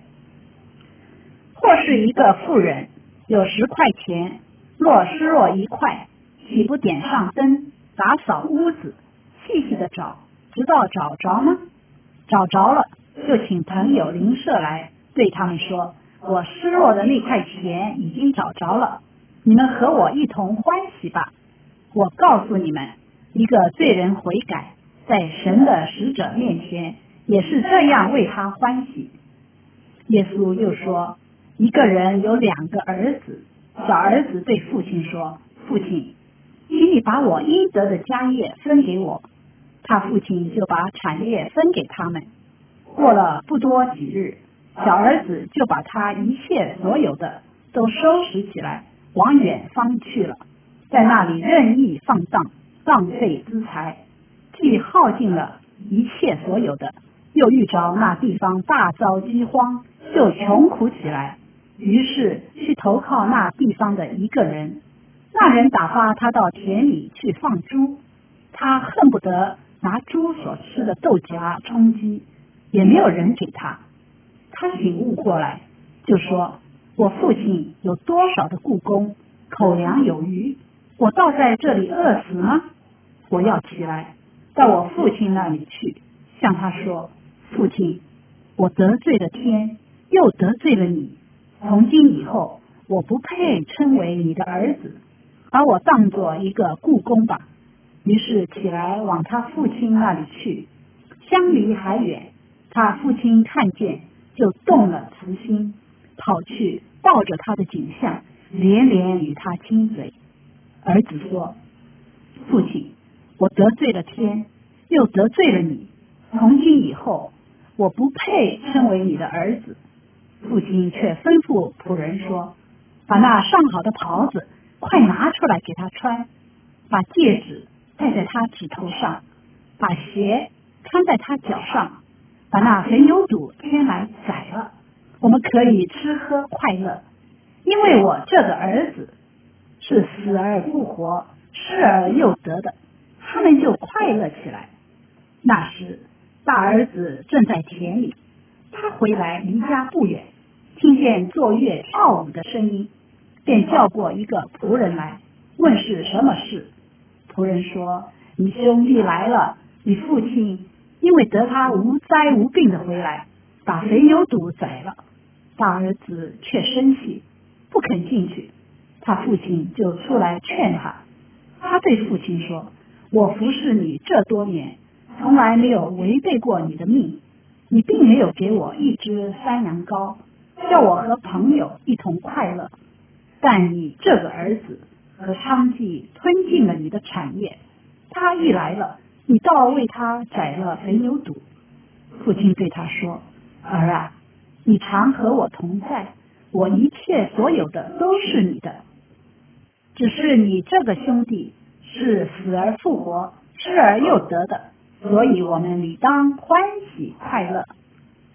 或是一个妇人有十块钱，若失落一块，岂不点上灯，打扫屋子，细细的找，直到找着呢？找着了，就请朋友邻舍来，对他们说，我失落的那块钱已经找着了，你们和我一同欢喜吧。我告诉你们，一个罪人悔改，在神的使者面前也是这样为他欢喜。耶稣又说，一个人有两个儿子，小儿子对父亲说，父亲，请你把我应得的家业分给我。他父亲就把产业分给他们。过了不多几日，小儿子就把他一切所有的都收拾起来，往远方去了，在那里任意放荡，浪费资财，既耗尽了一切所有的，又遇着那地方大遭饥荒，就穷苦起来，于是去投靠那地方的一个人。那人打发他到田里去放猪，他恨不得拿猪所吃的豆荚充饥，也没有人给他。他醒悟过来，就说，我父亲有多少的雇工，口粮有余，我倒在这里饿死吗？我要起来到我父亲那里去，向他说，父亲，我得罪了天，又得罪了你，从今以后我不配称为你的儿子，把我当作一个雇工吧。于是起来往他父亲那里去，相离还远，他父亲看见，就动了慈心，跑去抱着他的颈项，连连与他亲嘴。儿子说，父亲，我得罪了天，又得罪了你，从今以后我不配称为你的儿子。父亲却吩咐仆人说，把那上好的袍子快拿出来给他穿，把戒指戴在他指头上，把鞋穿在他脚上，把那肥牛肚牵来宰了，我们可以吃喝快乐。因为我这个儿子是死而复活，失而又得的，他们就快乐起来。那时大儿子正在田里，他回来离家不远，听见作乐跳舞的声音，便叫过一个仆人来，问是什么事。仆人说，你兄弟来了，你父亲因为得他无灾无病的回来，把肥牛肚宰了。大儿子却生气，不肯进去。他父亲就出来劝他。他对父亲说，我服侍你这多年，从来没有违背过你的命，你并没有给我一只山羊羔，叫我和朋友一同快乐，但你这个儿子和娼妓吞尽了你的产业，他一来了，你倒为他宰了肥牛肚。父亲对他说，儿啊，你常和我同在，我一切所有的都是你的，只是你这个兄弟是死而复活，失而又得的，所以我们理当欢喜快乐。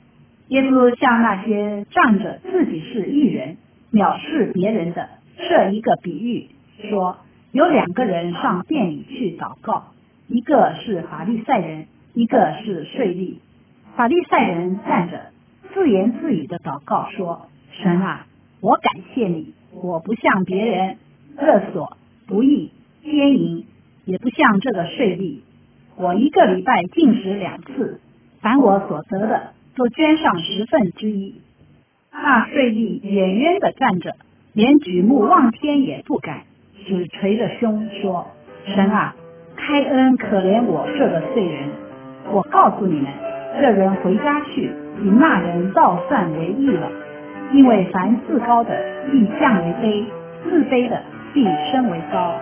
耶稣向那些仗着自己是义人藐视别人的设一个比喻，说有两个人上殿里去祷告，一个是法利赛人，一个是税吏。法利赛人站着自言自语的祷告说，神啊，我感谢你，我不像别人勒索、不义、奸淫，也不像这个税吏，我一个礼拜禁食两次，凡我所得的都捐上十分之一。那税吏远远的站着，连举目望天也不敢，只捶着胸说，神啊，开恩可怜我这个罪人。我告诉你们，这人回家去比那人倒算为义了，因为凡自高的必降为卑，自卑的必升为高。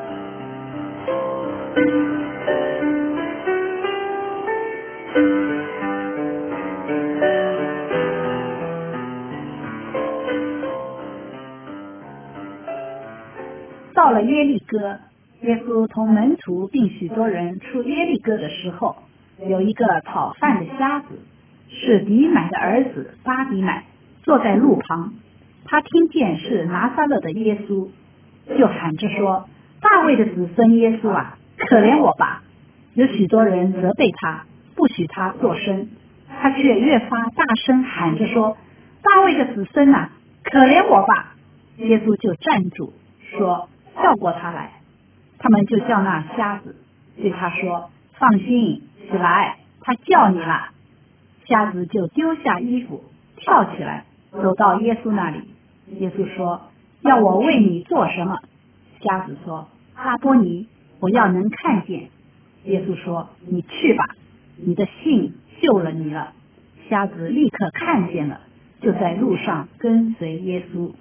到了耶利哥，耶稣同门徒并许多人出耶利哥的时候，有一个讨饭的瞎子，是迪买的儿子巴迪买，坐在路旁。他听见是拿撒勒的耶稣，就喊着说，大卫的子孙耶稣啊，可怜我吧。有许多人责备他，不许他作声，他却越发大声喊着说，大卫的子孙啊，可怜我吧。耶稣就站住说，叫过他来。他们就叫那瞎子，对他说，放心，起来，他叫你了。瞎子就丢下衣服，跳起来，走到耶稣那里。耶稣说，要我为你做什么？瞎子说，拉波尼，我要能看见。耶稣说，你去吧，你的信救了你了。瞎子立刻看见了，就在路上跟随耶稣。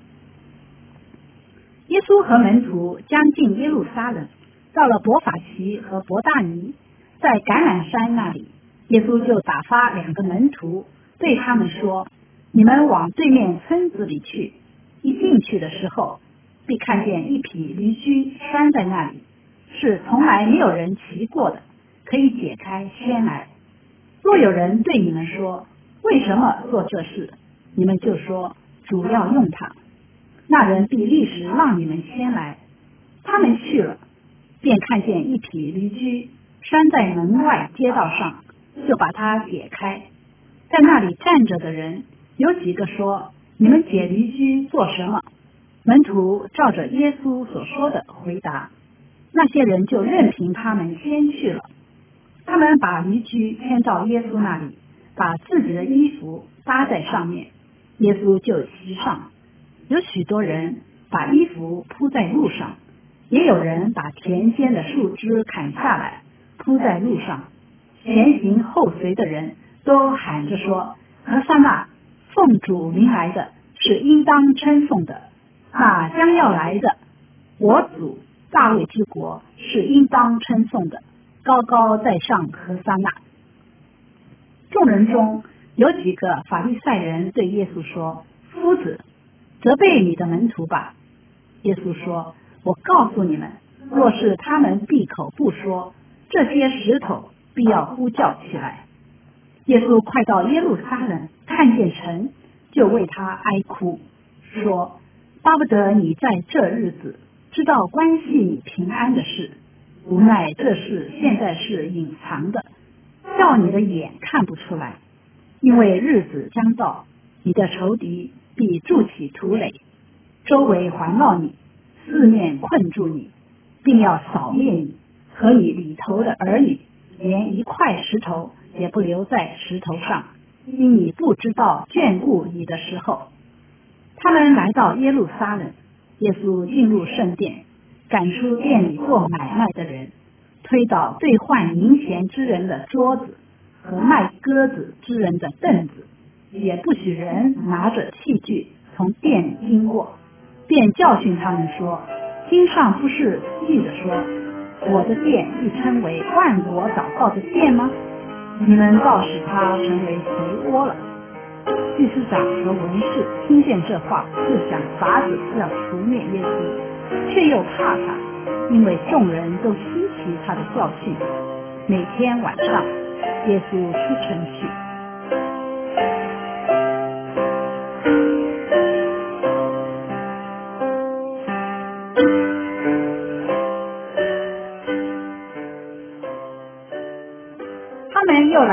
耶稣和门徒将近耶路撒冷，到了伯法其和伯大尼，在橄榄山那里，耶稣就打发两个门徒，对他们说，你们往对面村子里去，一进去的时候，必看见一匹驴驹拴在那里，是从来没有人骑过的，可以解开牵来。若有人对你们说，为什么做这事？你们就说，主要用它。那人必立时让你们先来。他们去了，便看见一匹驴驹拴在门外街道上，就把它解开。在那里站着的人有几个说，你们解驴驹做什么？门徒照着耶稣所说的回答。那些人就任凭他们先去了。他们把驴驹牵到耶稣那里，把自己的衣服搭在上面，耶稣就骑上。有许多人把衣服铺在路上，也有人把田间的树枝砍下来铺在路上。前行后随的人都喊着说，和散那，奉主名来的是应当称颂的，那将要来的我主大卫之国是应当称颂的，高高在上和散那。众人中有几个法利赛人对耶稣说，夫子，责备你的门徒吧。耶稣说，我告诉你们，若是他们闭口不说，这些石头必要呼叫起来。耶稣快到耶路撒冷，看见城，就为他哀哭，说，巴不得你在这日子知道关系你平安的事，无奈这事现在是隐藏的，叫你的眼看不出来。因为日子将到，你的仇敌必筑起土垒，周围环绕你，四面困住你，并要扫灭你和你里头的儿女，连一块石头也不留在石头上，因你不知道眷顾你的时候。他们来到耶路撒冷，耶稣进入圣殿，赶出店里做买卖的人，推倒兑换银钱之人的桌子和卖鸽子之人的凳子，也不许人拿着器具从店里经过，便教训他们说，经上不是记着说，我的殿必称为万国祷告的殿吗？你们倒使它成为肥窝了。祭司长和文士听见这话，就想法子要除灭耶稣，却又怕他，因为众人都稀奇他的教训。每天晚上，耶稣出城去。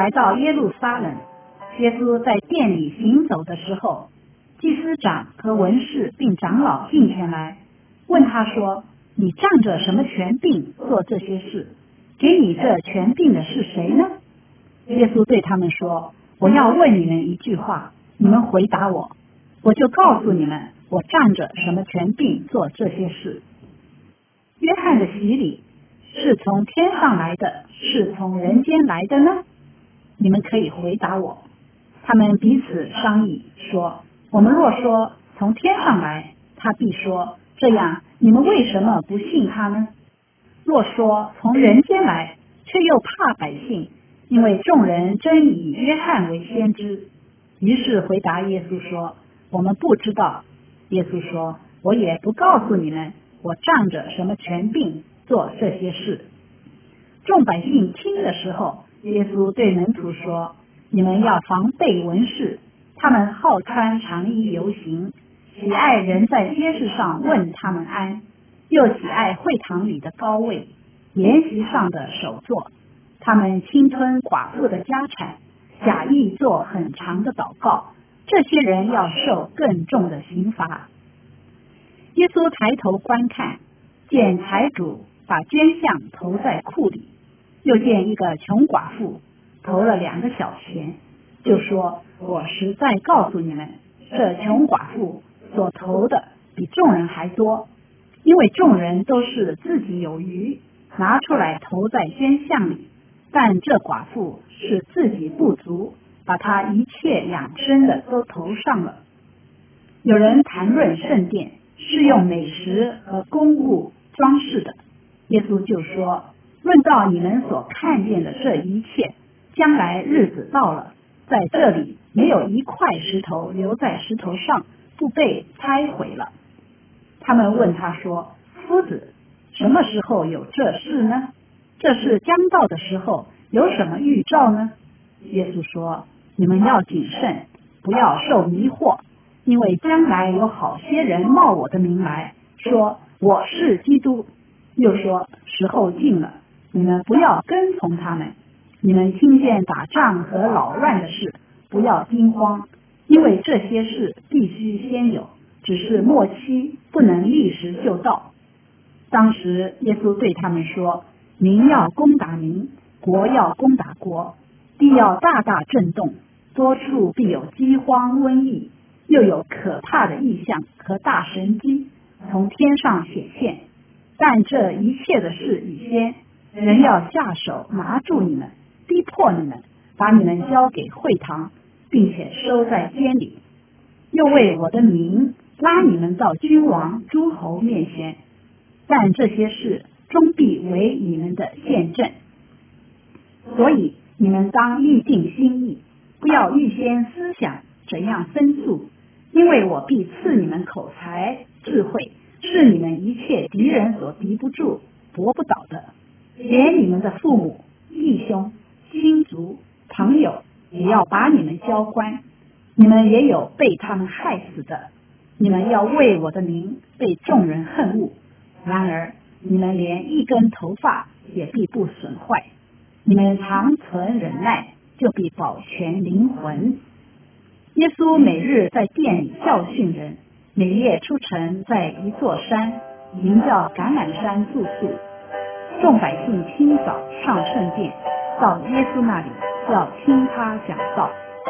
来到耶路撒冷，耶稣在殿里行走的时候，祭司长和文士并长老进前来，问他说：你仗着什么权柄做这些事？给你这权柄的是谁呢？耶稣对他们说：我要问你们一句话，你们回答我，我就告诉你们，我仗着什么权柄做这些事。约翰的洗礼是从天上来的，是从人间来的呢？你们可以回答我。他们彼此商议说：我们若说从天上来，他必说：这样你们为什么不信他呢？若说从人间来，却又怕百姓，因为众人真以约翰为先知。于是回答耶稣说：我们不知道。耶稣说：我也不告诉你们，我仗着什么权柄做这些事。众百姓听的时候，耶稣对门徒说：你们要防备文士，他们好穿长衣游行，喜爱人在街市上问他们安，又喜爱会堂里的高位，筵席上的首座。他们侵吞寡妇的家产，假意做很长的祷告，这些人要受更重的刑罚。耶稣抬头观看，见财主把捐项投在库里，又见一个穷寡妇投了两个小钱，就说：我实在告诉你们，这穷寡妇所投的比众人还多，因为众人都是自己有余，拿出来投在捐项里，但这寡妇是自己不足，把她一切养生的都投上了。有人谈论圣殿是用美食和公物装饰的，耶稣就说：论到你们所看见的这一切，将来日子到了，在这里没有一块石头留在石头上不被拆毁了。他们问他说：夫子，什么时候有这事呢？这事将到的时候有什么预兆呢？耶稣说：你们要谨慎，不要受迷惑，因为将来有好些人冒我的名来，说我是基督，又说时候近了，你们不要跟从他们。你们听见打仗和扰乱的事，不要惊慌，因为这些事必须先有，只是末期不能立时就到。当时耶稣对他们说：民要攻打民，国要攻打国，地要大大震动，多处必有饥荒瘟疫，又有可怕的异象和大神迹从天上显现。但这一切的事以先，人要下手拿住你们，逼迫你们，把你们交给会堂，并且收在监里，又为我的名拉你们到君王诸侯面前。但这些事终必为你们的见证。所以你们当预定心意，不要预先思想怎样分诉，因为我必赐你们口才智慧，是你们一切敌人所敌不住搏不倒的。连你们的父母弟兄亲族朋友也要把你们交官，你们也有被他们害死的。你们要为我的名被众人恨恶，然而你们连一根头发也必不损坏。你们常存忍耐，就必保全灵魂。耶稣每日在殿里教训人，每夜出城，在一座山名叫橄榄山住宿。众百姓清早上圣殿，到耶稣那里，要听他讲道。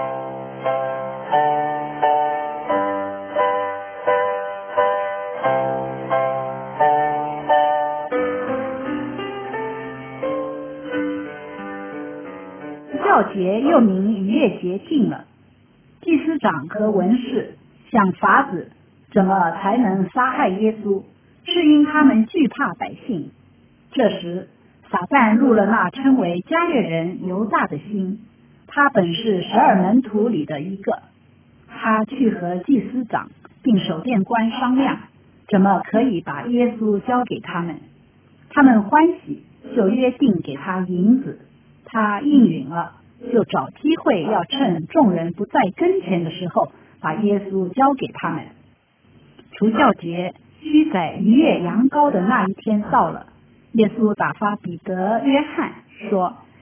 教节又名逾越节近了，祭司长和文士想法子怎么才能杀害耶稣，是因他们惧怕百姓。这时撒旦入了那称为加略人犹大的心，他本是十二门徒里的一个。他去和祭司长并守殿官商量，怎么可以把耶稣交给他们。他们欢喜，就约定给他银子，他应允了，就找机会要趁众人不在跟前的时候，把耶稣交给他们。除酵节须宰逾越羊羔的那一天到了，耶稣打发彼得、约翰说：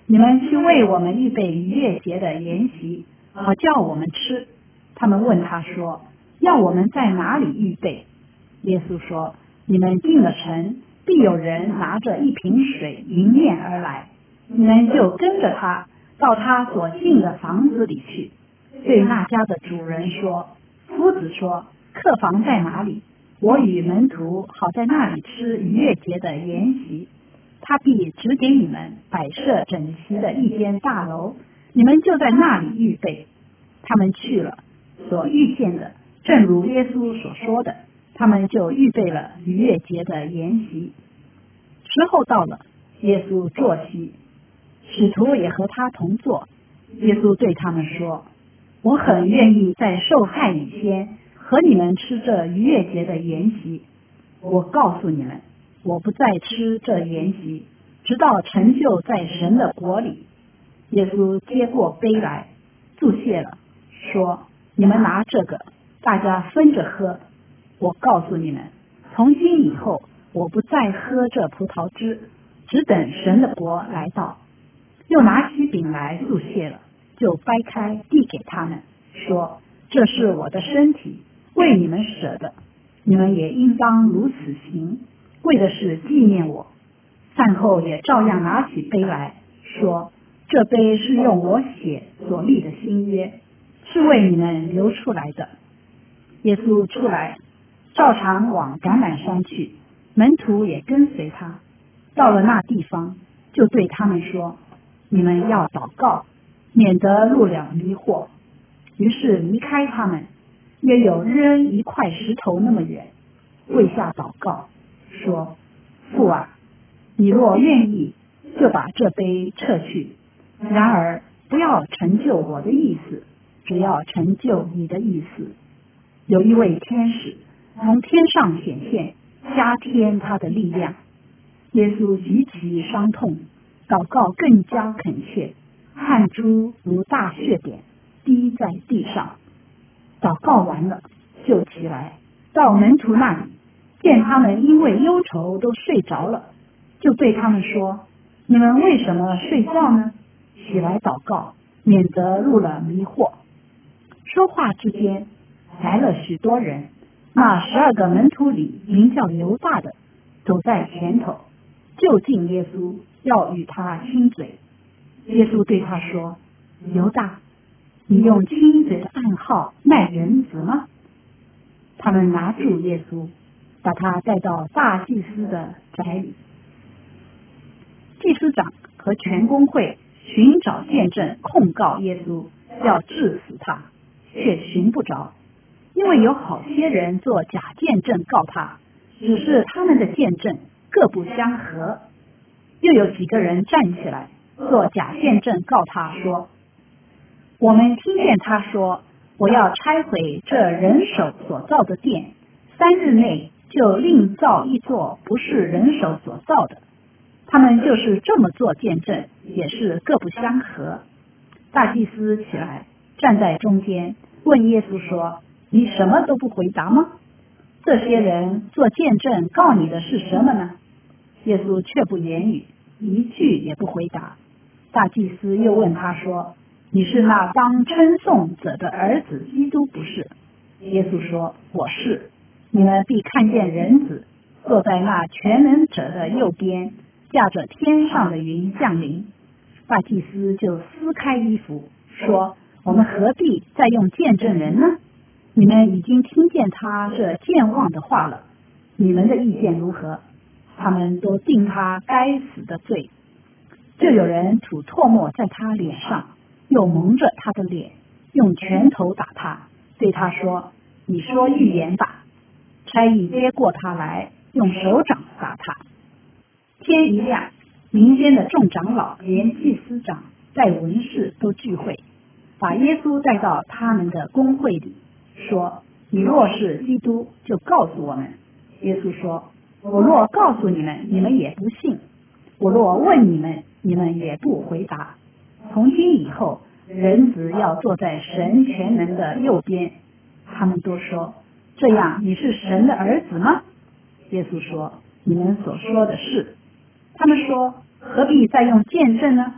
你们去为我们预备逾越节的筵席，好叫我们吃。他们问他说，要我们在哪里预备？耶稣说，你们进了城，必有人拿着一瓶水迎面而来，你们就跟着他到他所进的房子里去，对那家的主人说，夫子说，客房在哪里？我与门徒好在那里吃逾越节的筵席。他必指给你们摆设整齐的一间大楼，你们就在那里预备。他们去了，所遇见的正如耶稣所说的，他们就预备了逾越节的筵席。时候到了，耶稣坐席，使徒也和他同坐。耶稣对他们说，我很愿意在受害以前和你们吃这逾越节的筵席。我告诉你们，我不再吃这筵席，直到成就在神的国里。耶稣接过杯来，祝谢了，说，你们拿这个，大家分着喝。我告诉你们，从今以后，我不再喝这葡萄汁，只等神的国来到。又拿起饼来祝谢了，就掰开递给他们，说，这是我的身体，为你们舍的，你们也应当如此行，为的是纪念我。饭后也照样拿起杯来说，这杯是用我血所立的新约，是为你们流出来的。耶稣出来，照常往橄榄山去，门徒也跟随他。到了那地方，就对他们说，你们要祷告，免得入了迷惑。于是离开他们，约有扔一块石头那么远，跪下祷告，说，父啊，你若愿意，就把这杯撤去，然而不要成就我的意思，只要成就你的意思。有一位天使从天上显现，加添他的力量。耶稣极其伤痛，祷告更加恳切，汗珠如大血点滴在地上。祷告完了，就起来到门徒那里，见他们因为忧愁都睡着了，就对他们说，你们为什么睡觉呢？起来祷告，免得入了迷惑。说话之间，来了许多人，那十二个门徒里名叫犹大的走在前头，就近耶稣，要与他亲嘴。耶稣对他说，犹大，你用亲嘴的暗号卖人子吗？他们拿住耶稣，把他带到大祭司的宅里。祭司长和全公会寻找见证控告耶稣，要治死他，却寻不着，因为有好些人做假见证告他，只是他们的见证各不相合。又有几个人站起来做假见证告他说，我们听见他说，我要拆毁这人手所造的殿，三日内就另造一座不是人手所造的。他们就是这么做见证，也是各不相合。大祭司起来站在中间，问耶稣说，你什么都不回答吗？这些人做见证告你的是什么呢？耶稣却不言语，一句也不回答。大祭司又问他说，你是那当称颂者的儿子基督不是？耶稣说，我是。你们必看见人子坐在那全能者的右边，驾着天上的云降临。大祭司就撕开衣服说，我们何必再用见证人呢？你们已经听见他这健忘的话了，你们的意见如何？他们都定他该死的罪。就有人吐唾沫在他脸上，又蒙着他的脸，用拳头打他，对他说，你说预言吧。差役接过他来，用手掌打他。天一亮，民间的众长老连祭司长带文士都聚会，把耶稣带到他们的公会里，说，你若是基督，就告诉我们。耶稣说，我若告诉你们，你们也不信；我若问你们，你们也不回答。从今以后，人子要坐在神全能的右边。他们都说，这样你是神的儿子吗？耶稣说，你们所说的是。他们说，何必再用见证呢？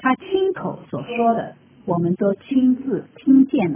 他亲口所说的，我们都亲自听见了。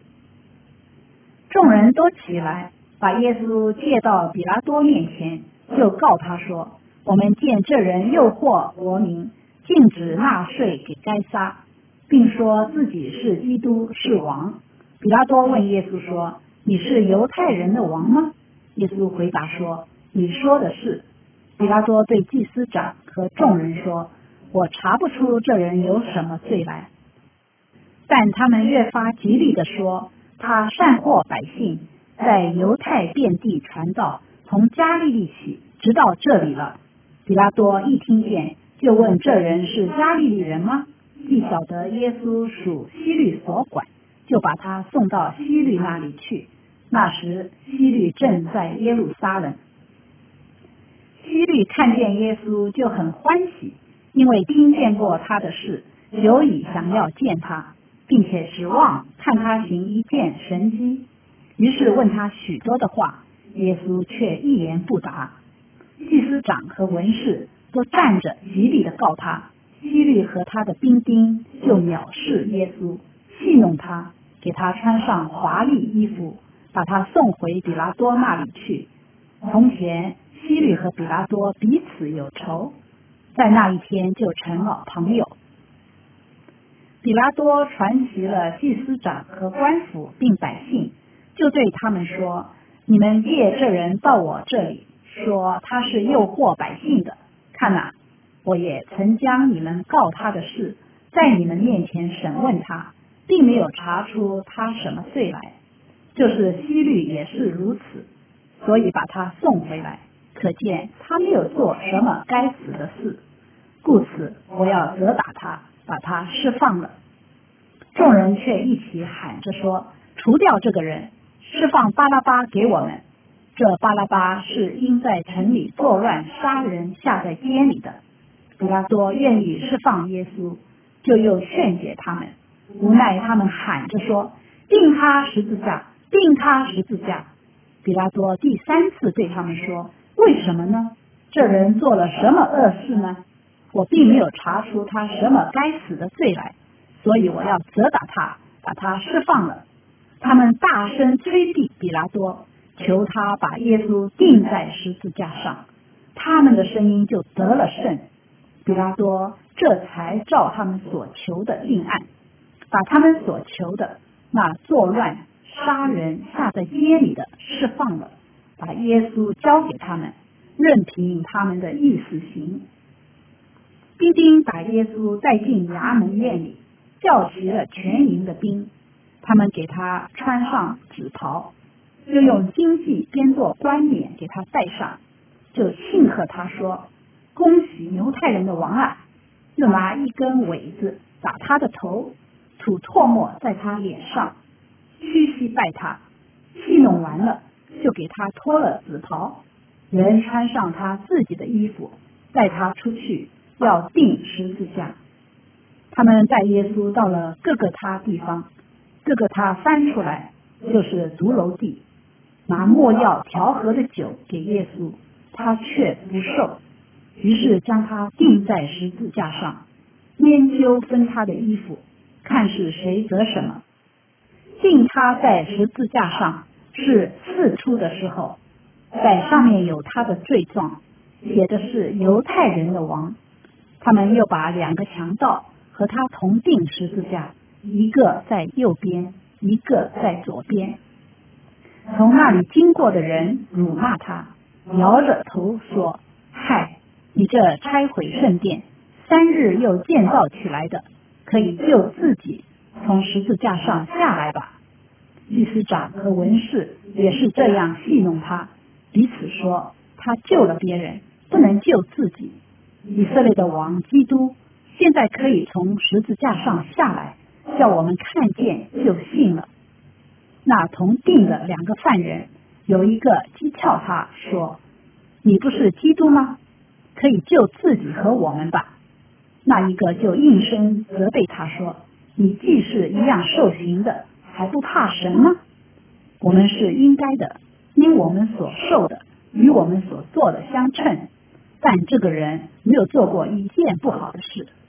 众人都起来，把耶稣借到比拉多面前，就告他说：我们见这人诱惑国民，禁止纳税给该撒，并说自己是基督，是王。比拉多问耶稣说：你是犹太人的王吗？耶稣回答说：你说的是。比拉多对祭司长和众人说：我查不出这人有什么罪来。但他们越发极力地说，他善惑百姓，在犹太遍地传道，从加利利起，直到这里了。比拉多一听见，就问这人是加利利人吗？既晓得耶稣属希律所管，就把他送到希律那里去。那时希律正在耶路撒冷。希律看见耶稣就很欢喜，因为听见过他的事，久已想要见他，并且指望看他行一件神迹，于是问他许多的话，耶稣却一言不答。祭司长和文士都站着极力的告他，希律和他的兵丁就藐视耶稣，戏弄他，给他穿上华丽衣服，把他送回比拉多那里去。从前希律和比拉多彼此有仇，在那一天就成了朋友。比拉多传齐了祭司长和官府并百姓，就对他们说：你们借这人到我这里，说他是诱惑百姓的。看哪，我也曾将你们告他的事在你们面前审问他，并没有查出他什么罪来。就是希律也是如此，所以把他送回来，可见他没有做什么该死的事，故此我要责打他，把他释放了。众人却一起喊着说：除掉这个人，释放巴拉巴给我们。这巴拉巴是因在城里作乱杀人下在监里的。比拉多愿意释放耶稣，就又劝解他们，无奈他们喊着说：钉他十字架，钉他十字架。比拉多第三次对他们说：为什么呢？这人做了什么恶事呢？我并没有查出他什么该死的罪来，所以我要责打他，把他释放了。他们大声催逼比拉多，求他把耶稣钉在十字架上。他们的声音就得了胜。比拉多这才照他们所求的定案，把他们所求的那作乱杀人下在街里的释放了，把耶稣交给他们，任凭他们的意思行。兵丁把耶稣带进衙门院里，叫齐了全营的兵，他们给他穿上紫袍，又用金细编做冠冕给他戴上，就庆贺他说：恭喜犹太人的王啊！又拿一根苇子打他的头，吐唾沫在他脸上，屈膝拜他，戏弄完了，就给他脱了紫袍，人穿上他自己的衣服，带他出去，要钉十字架。他们带耶稣到了各个他地方，各个他翻出来就是独楼地，拿没药调和的酒给耶稣，他却不受，于是将他钉在十字架上，研究分他的衣服，看是谁得什么。钉他在十字架上是刺出的时候，在上面有他的罪状，写的是犹太人的王。他们又把两个强盗和他同钉十字架，一个在右边，一个在左边。从那里经过的人辱骂他，摇着头说：嗨，你这拆毁圣殿，三日又建造起来的，可以救自己，从十字架上下来吧。祭司长和文士也是这样戏弄他，彼此说：他救了别人，不能救自己。以色列的王基督现在可以从十字架上下来，叫我们看见就信了。那同定的两个犯人，有一个讥诮他说：你不是基督吗？可以救自己和我们吧。那一个就应声责备他说：你既是一样受刑的，还不怕神吗？我们是应该的，因我们所受的与我们所做的相称，但这个人没有做过一件不好的事。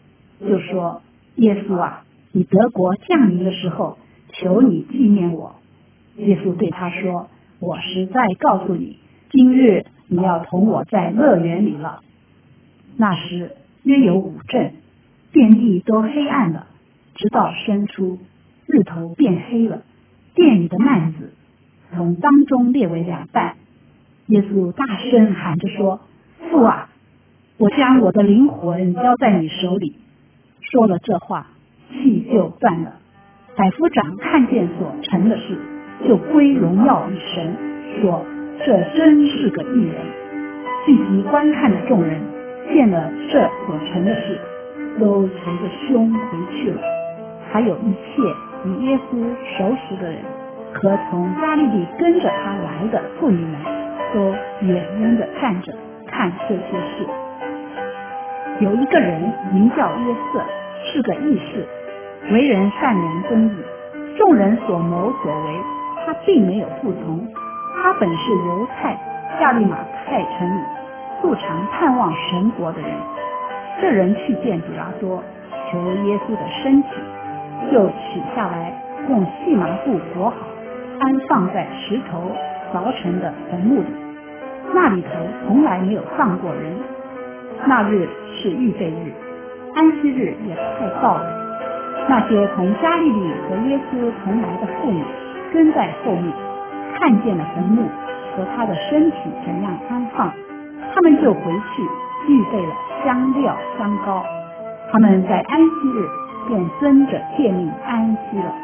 就说：耶稣啊，你得国降临的时候，求你纪念我。耶稣对他说：我实在告诉你，今日你要同我在乐园里了。那时约有五阵，遍地都黑暗了，直到申初，日头变黑了，殿里的幔子从当中裂为两半。耶稣大声喊着说：父啊，我将我的灵魂交在你手里。说了这话，气就断了。百夫长看见所成的事，就归荣耀于神，说：这真是个义人。聚集观看的众人见了这所成的事，都捶着胸回去了。还有一切与耶稣熟识的人和从加利利跟着他来的妇女们，都远远地站着看这些事。有一个人名叫约瑟，是个义士，为人善良公义，众人所谋所为，他并没有服从。他本是犹太亚利马太城里素常盼望神国的人。这人去见比拉多，求耶稣的身体，就取下来，用细麻布裹好，安放在石头凿成的坟墓里。那里头从来没有葬过人。那日是预备日，安息日也快到了。那些从加利利和耶稣同来的妇女跟在后面，看见了坟墓和他的身体怎样安放，他们就回去预备了香料香膏。他们在安息日便遵着诫命安息了。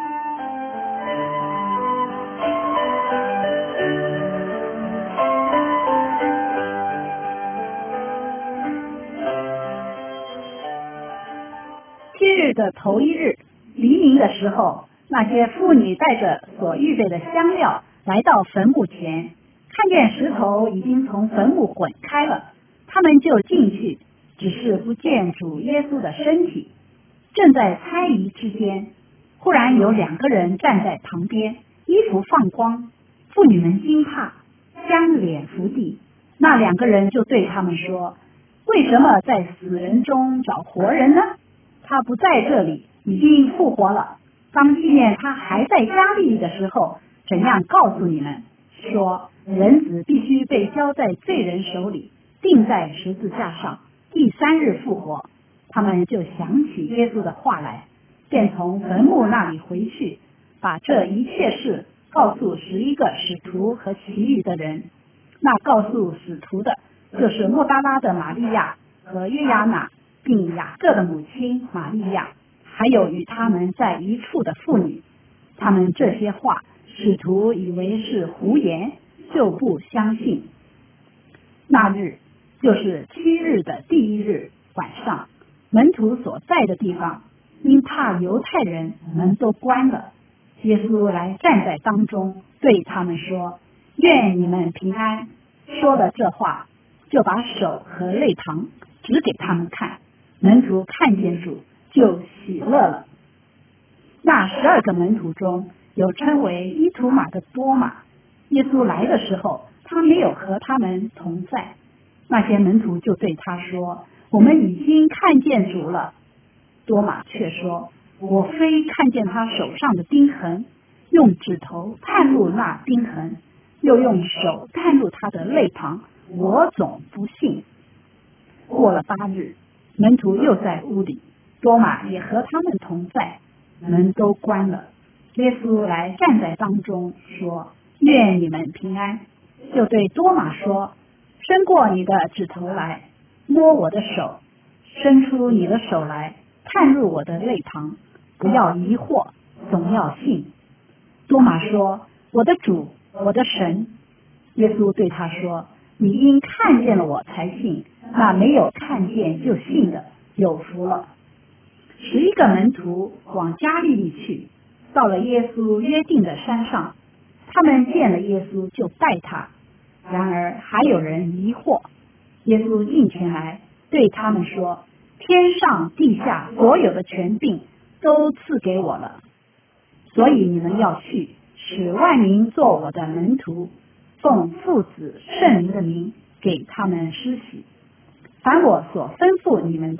七日的头一日黎明的时候，那些妇女带着所预备的香料来到坟墓前，看见石头已经从坟墓滚开了，他们就进去，只是不见主耶稣的身体。正在猜疑之间，忽然有两个人站在旁边，衣服放光，妇女们惊怕，将脸伏地。那两个人就对他们说：为什么在死人中找活人呢？他不在这里，已经复活了。当纪念他还在加利利的时候，怎样告诉你们，说人子必须被交在罪人手里，钉在十字架上，第三日复活。他们就想起耶稣的话来，便从坟墓那里回去，把这一切事告诉十一个使徒和其余的人。那告诉使徒的，就是莫大拉的玛利亚和约亚娜，并雅各的母亲玛利亚，还有与他们在一处的妇女。他们这些话，使徒以为是胡言，就不相信。那日就是七日的第一日晚上，门徒所在的地方，因怕犹太人，门都关了。耶稣来站在当中，对他们说：愿你们平安。说了这话，就把手和肋旁指给他们看。门徒看见主，就喜乐了。那十二个门徒中有称为伊图马的多马，耶稣来的时候，他没有和他们同在。那些门徒就对他说：我们已经看见主了。多马却说：我非看见他手上的钉痕，用指头探入那钉痕，又用手探入他的肋旁，我总不信。过了八日，门徒又在屋里，多马也和他们同在，门都关了。耶稣来站在当中，说：愿你们平安。就对多马说：伸过你的指头来，摸我的手，伸出你的手来，探入我的肋旁，不要疑惑，总要信。多马说：我的主，我的神。耶稣对他说：你因看见了我才信，那没有看见就信的，有福了。十一个门徒往加利利去，到了耶稣约定的山上，他们见了耶稣就拜他。然而还有人疑惑。耶稣近前来对他们说：天上地下所有的权柄都赐给我了，所以你们要去，使万民做我的门徒，奉父子圣灵的名给他们施洗。凡我所吩咐你们的，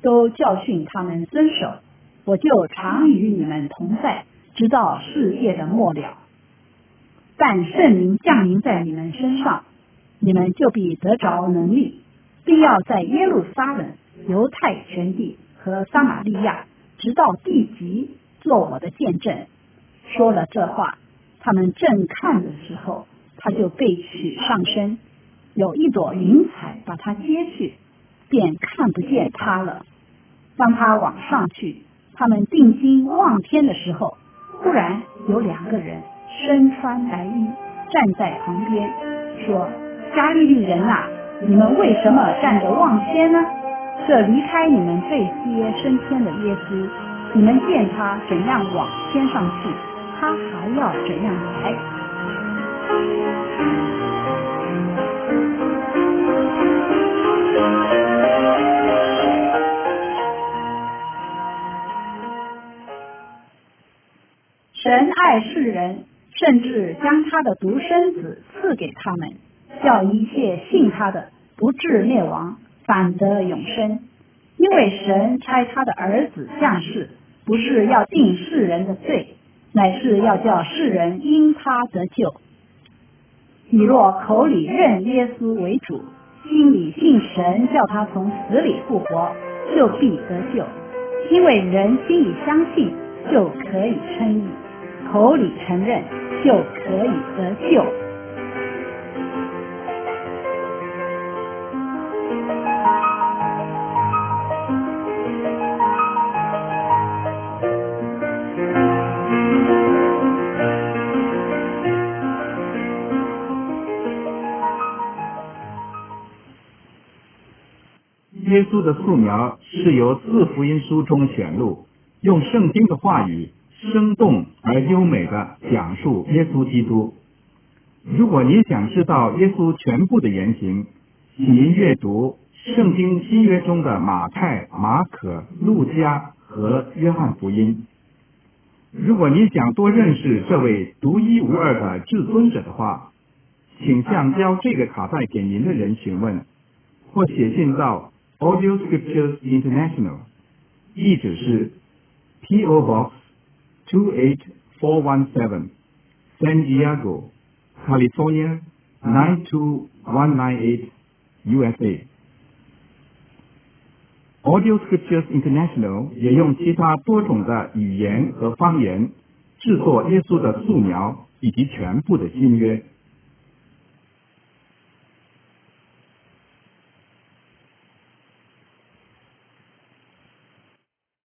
都教训他们遵守，我就常与你们同在，直到世界的末了。但圣灵降临在你们身上，你们就必得着能力，并要在耶路撒冷、犹太全地和撒玛利亚，直到地极，做我的见证。说了这话，他们正看的时候，他就被取上身，有一朵云彩把他接去，便看不见他了。当他往上去，他们定睛望天的时候，忽然有两个人身穿白衣站在旁边，说：加利利人啊，你们为什么站着望天呢？这离开你们这些升天的耶稣，你们见他怎样往天上去，他还要怎样来。神爱世人，甚至将他的独生子赐给他们，叫一切信他的不至灭亡，反得永生。因为神差他的儿子降世，不是要定世人的罪，乃是要叫世人因他得救。你若口里认耶稣为主，心里信神叫他从死里复活，就必得救。因为人心里相信，就可以称义，口里承认，就可以得救。 耶稣的素描是由四福音书中显露，用圣经的话语生动而优美的讲述耶稣基督。如果你想知道耶稣全部的言行，请您阅读圣经新约中的马太、马可、路加和约翰福音。如果你想多认识这位独一无二的至尊者的话，请向交这个卡带给您的人询问，或写信到 Audio Scriptures International， 地址是 P O Box two eight four one seven San Diego, California nine two one nine eight U S A。Audio Scriptures International 也用其他多种的语言和方言制作耶稣的素描以及全部的新约。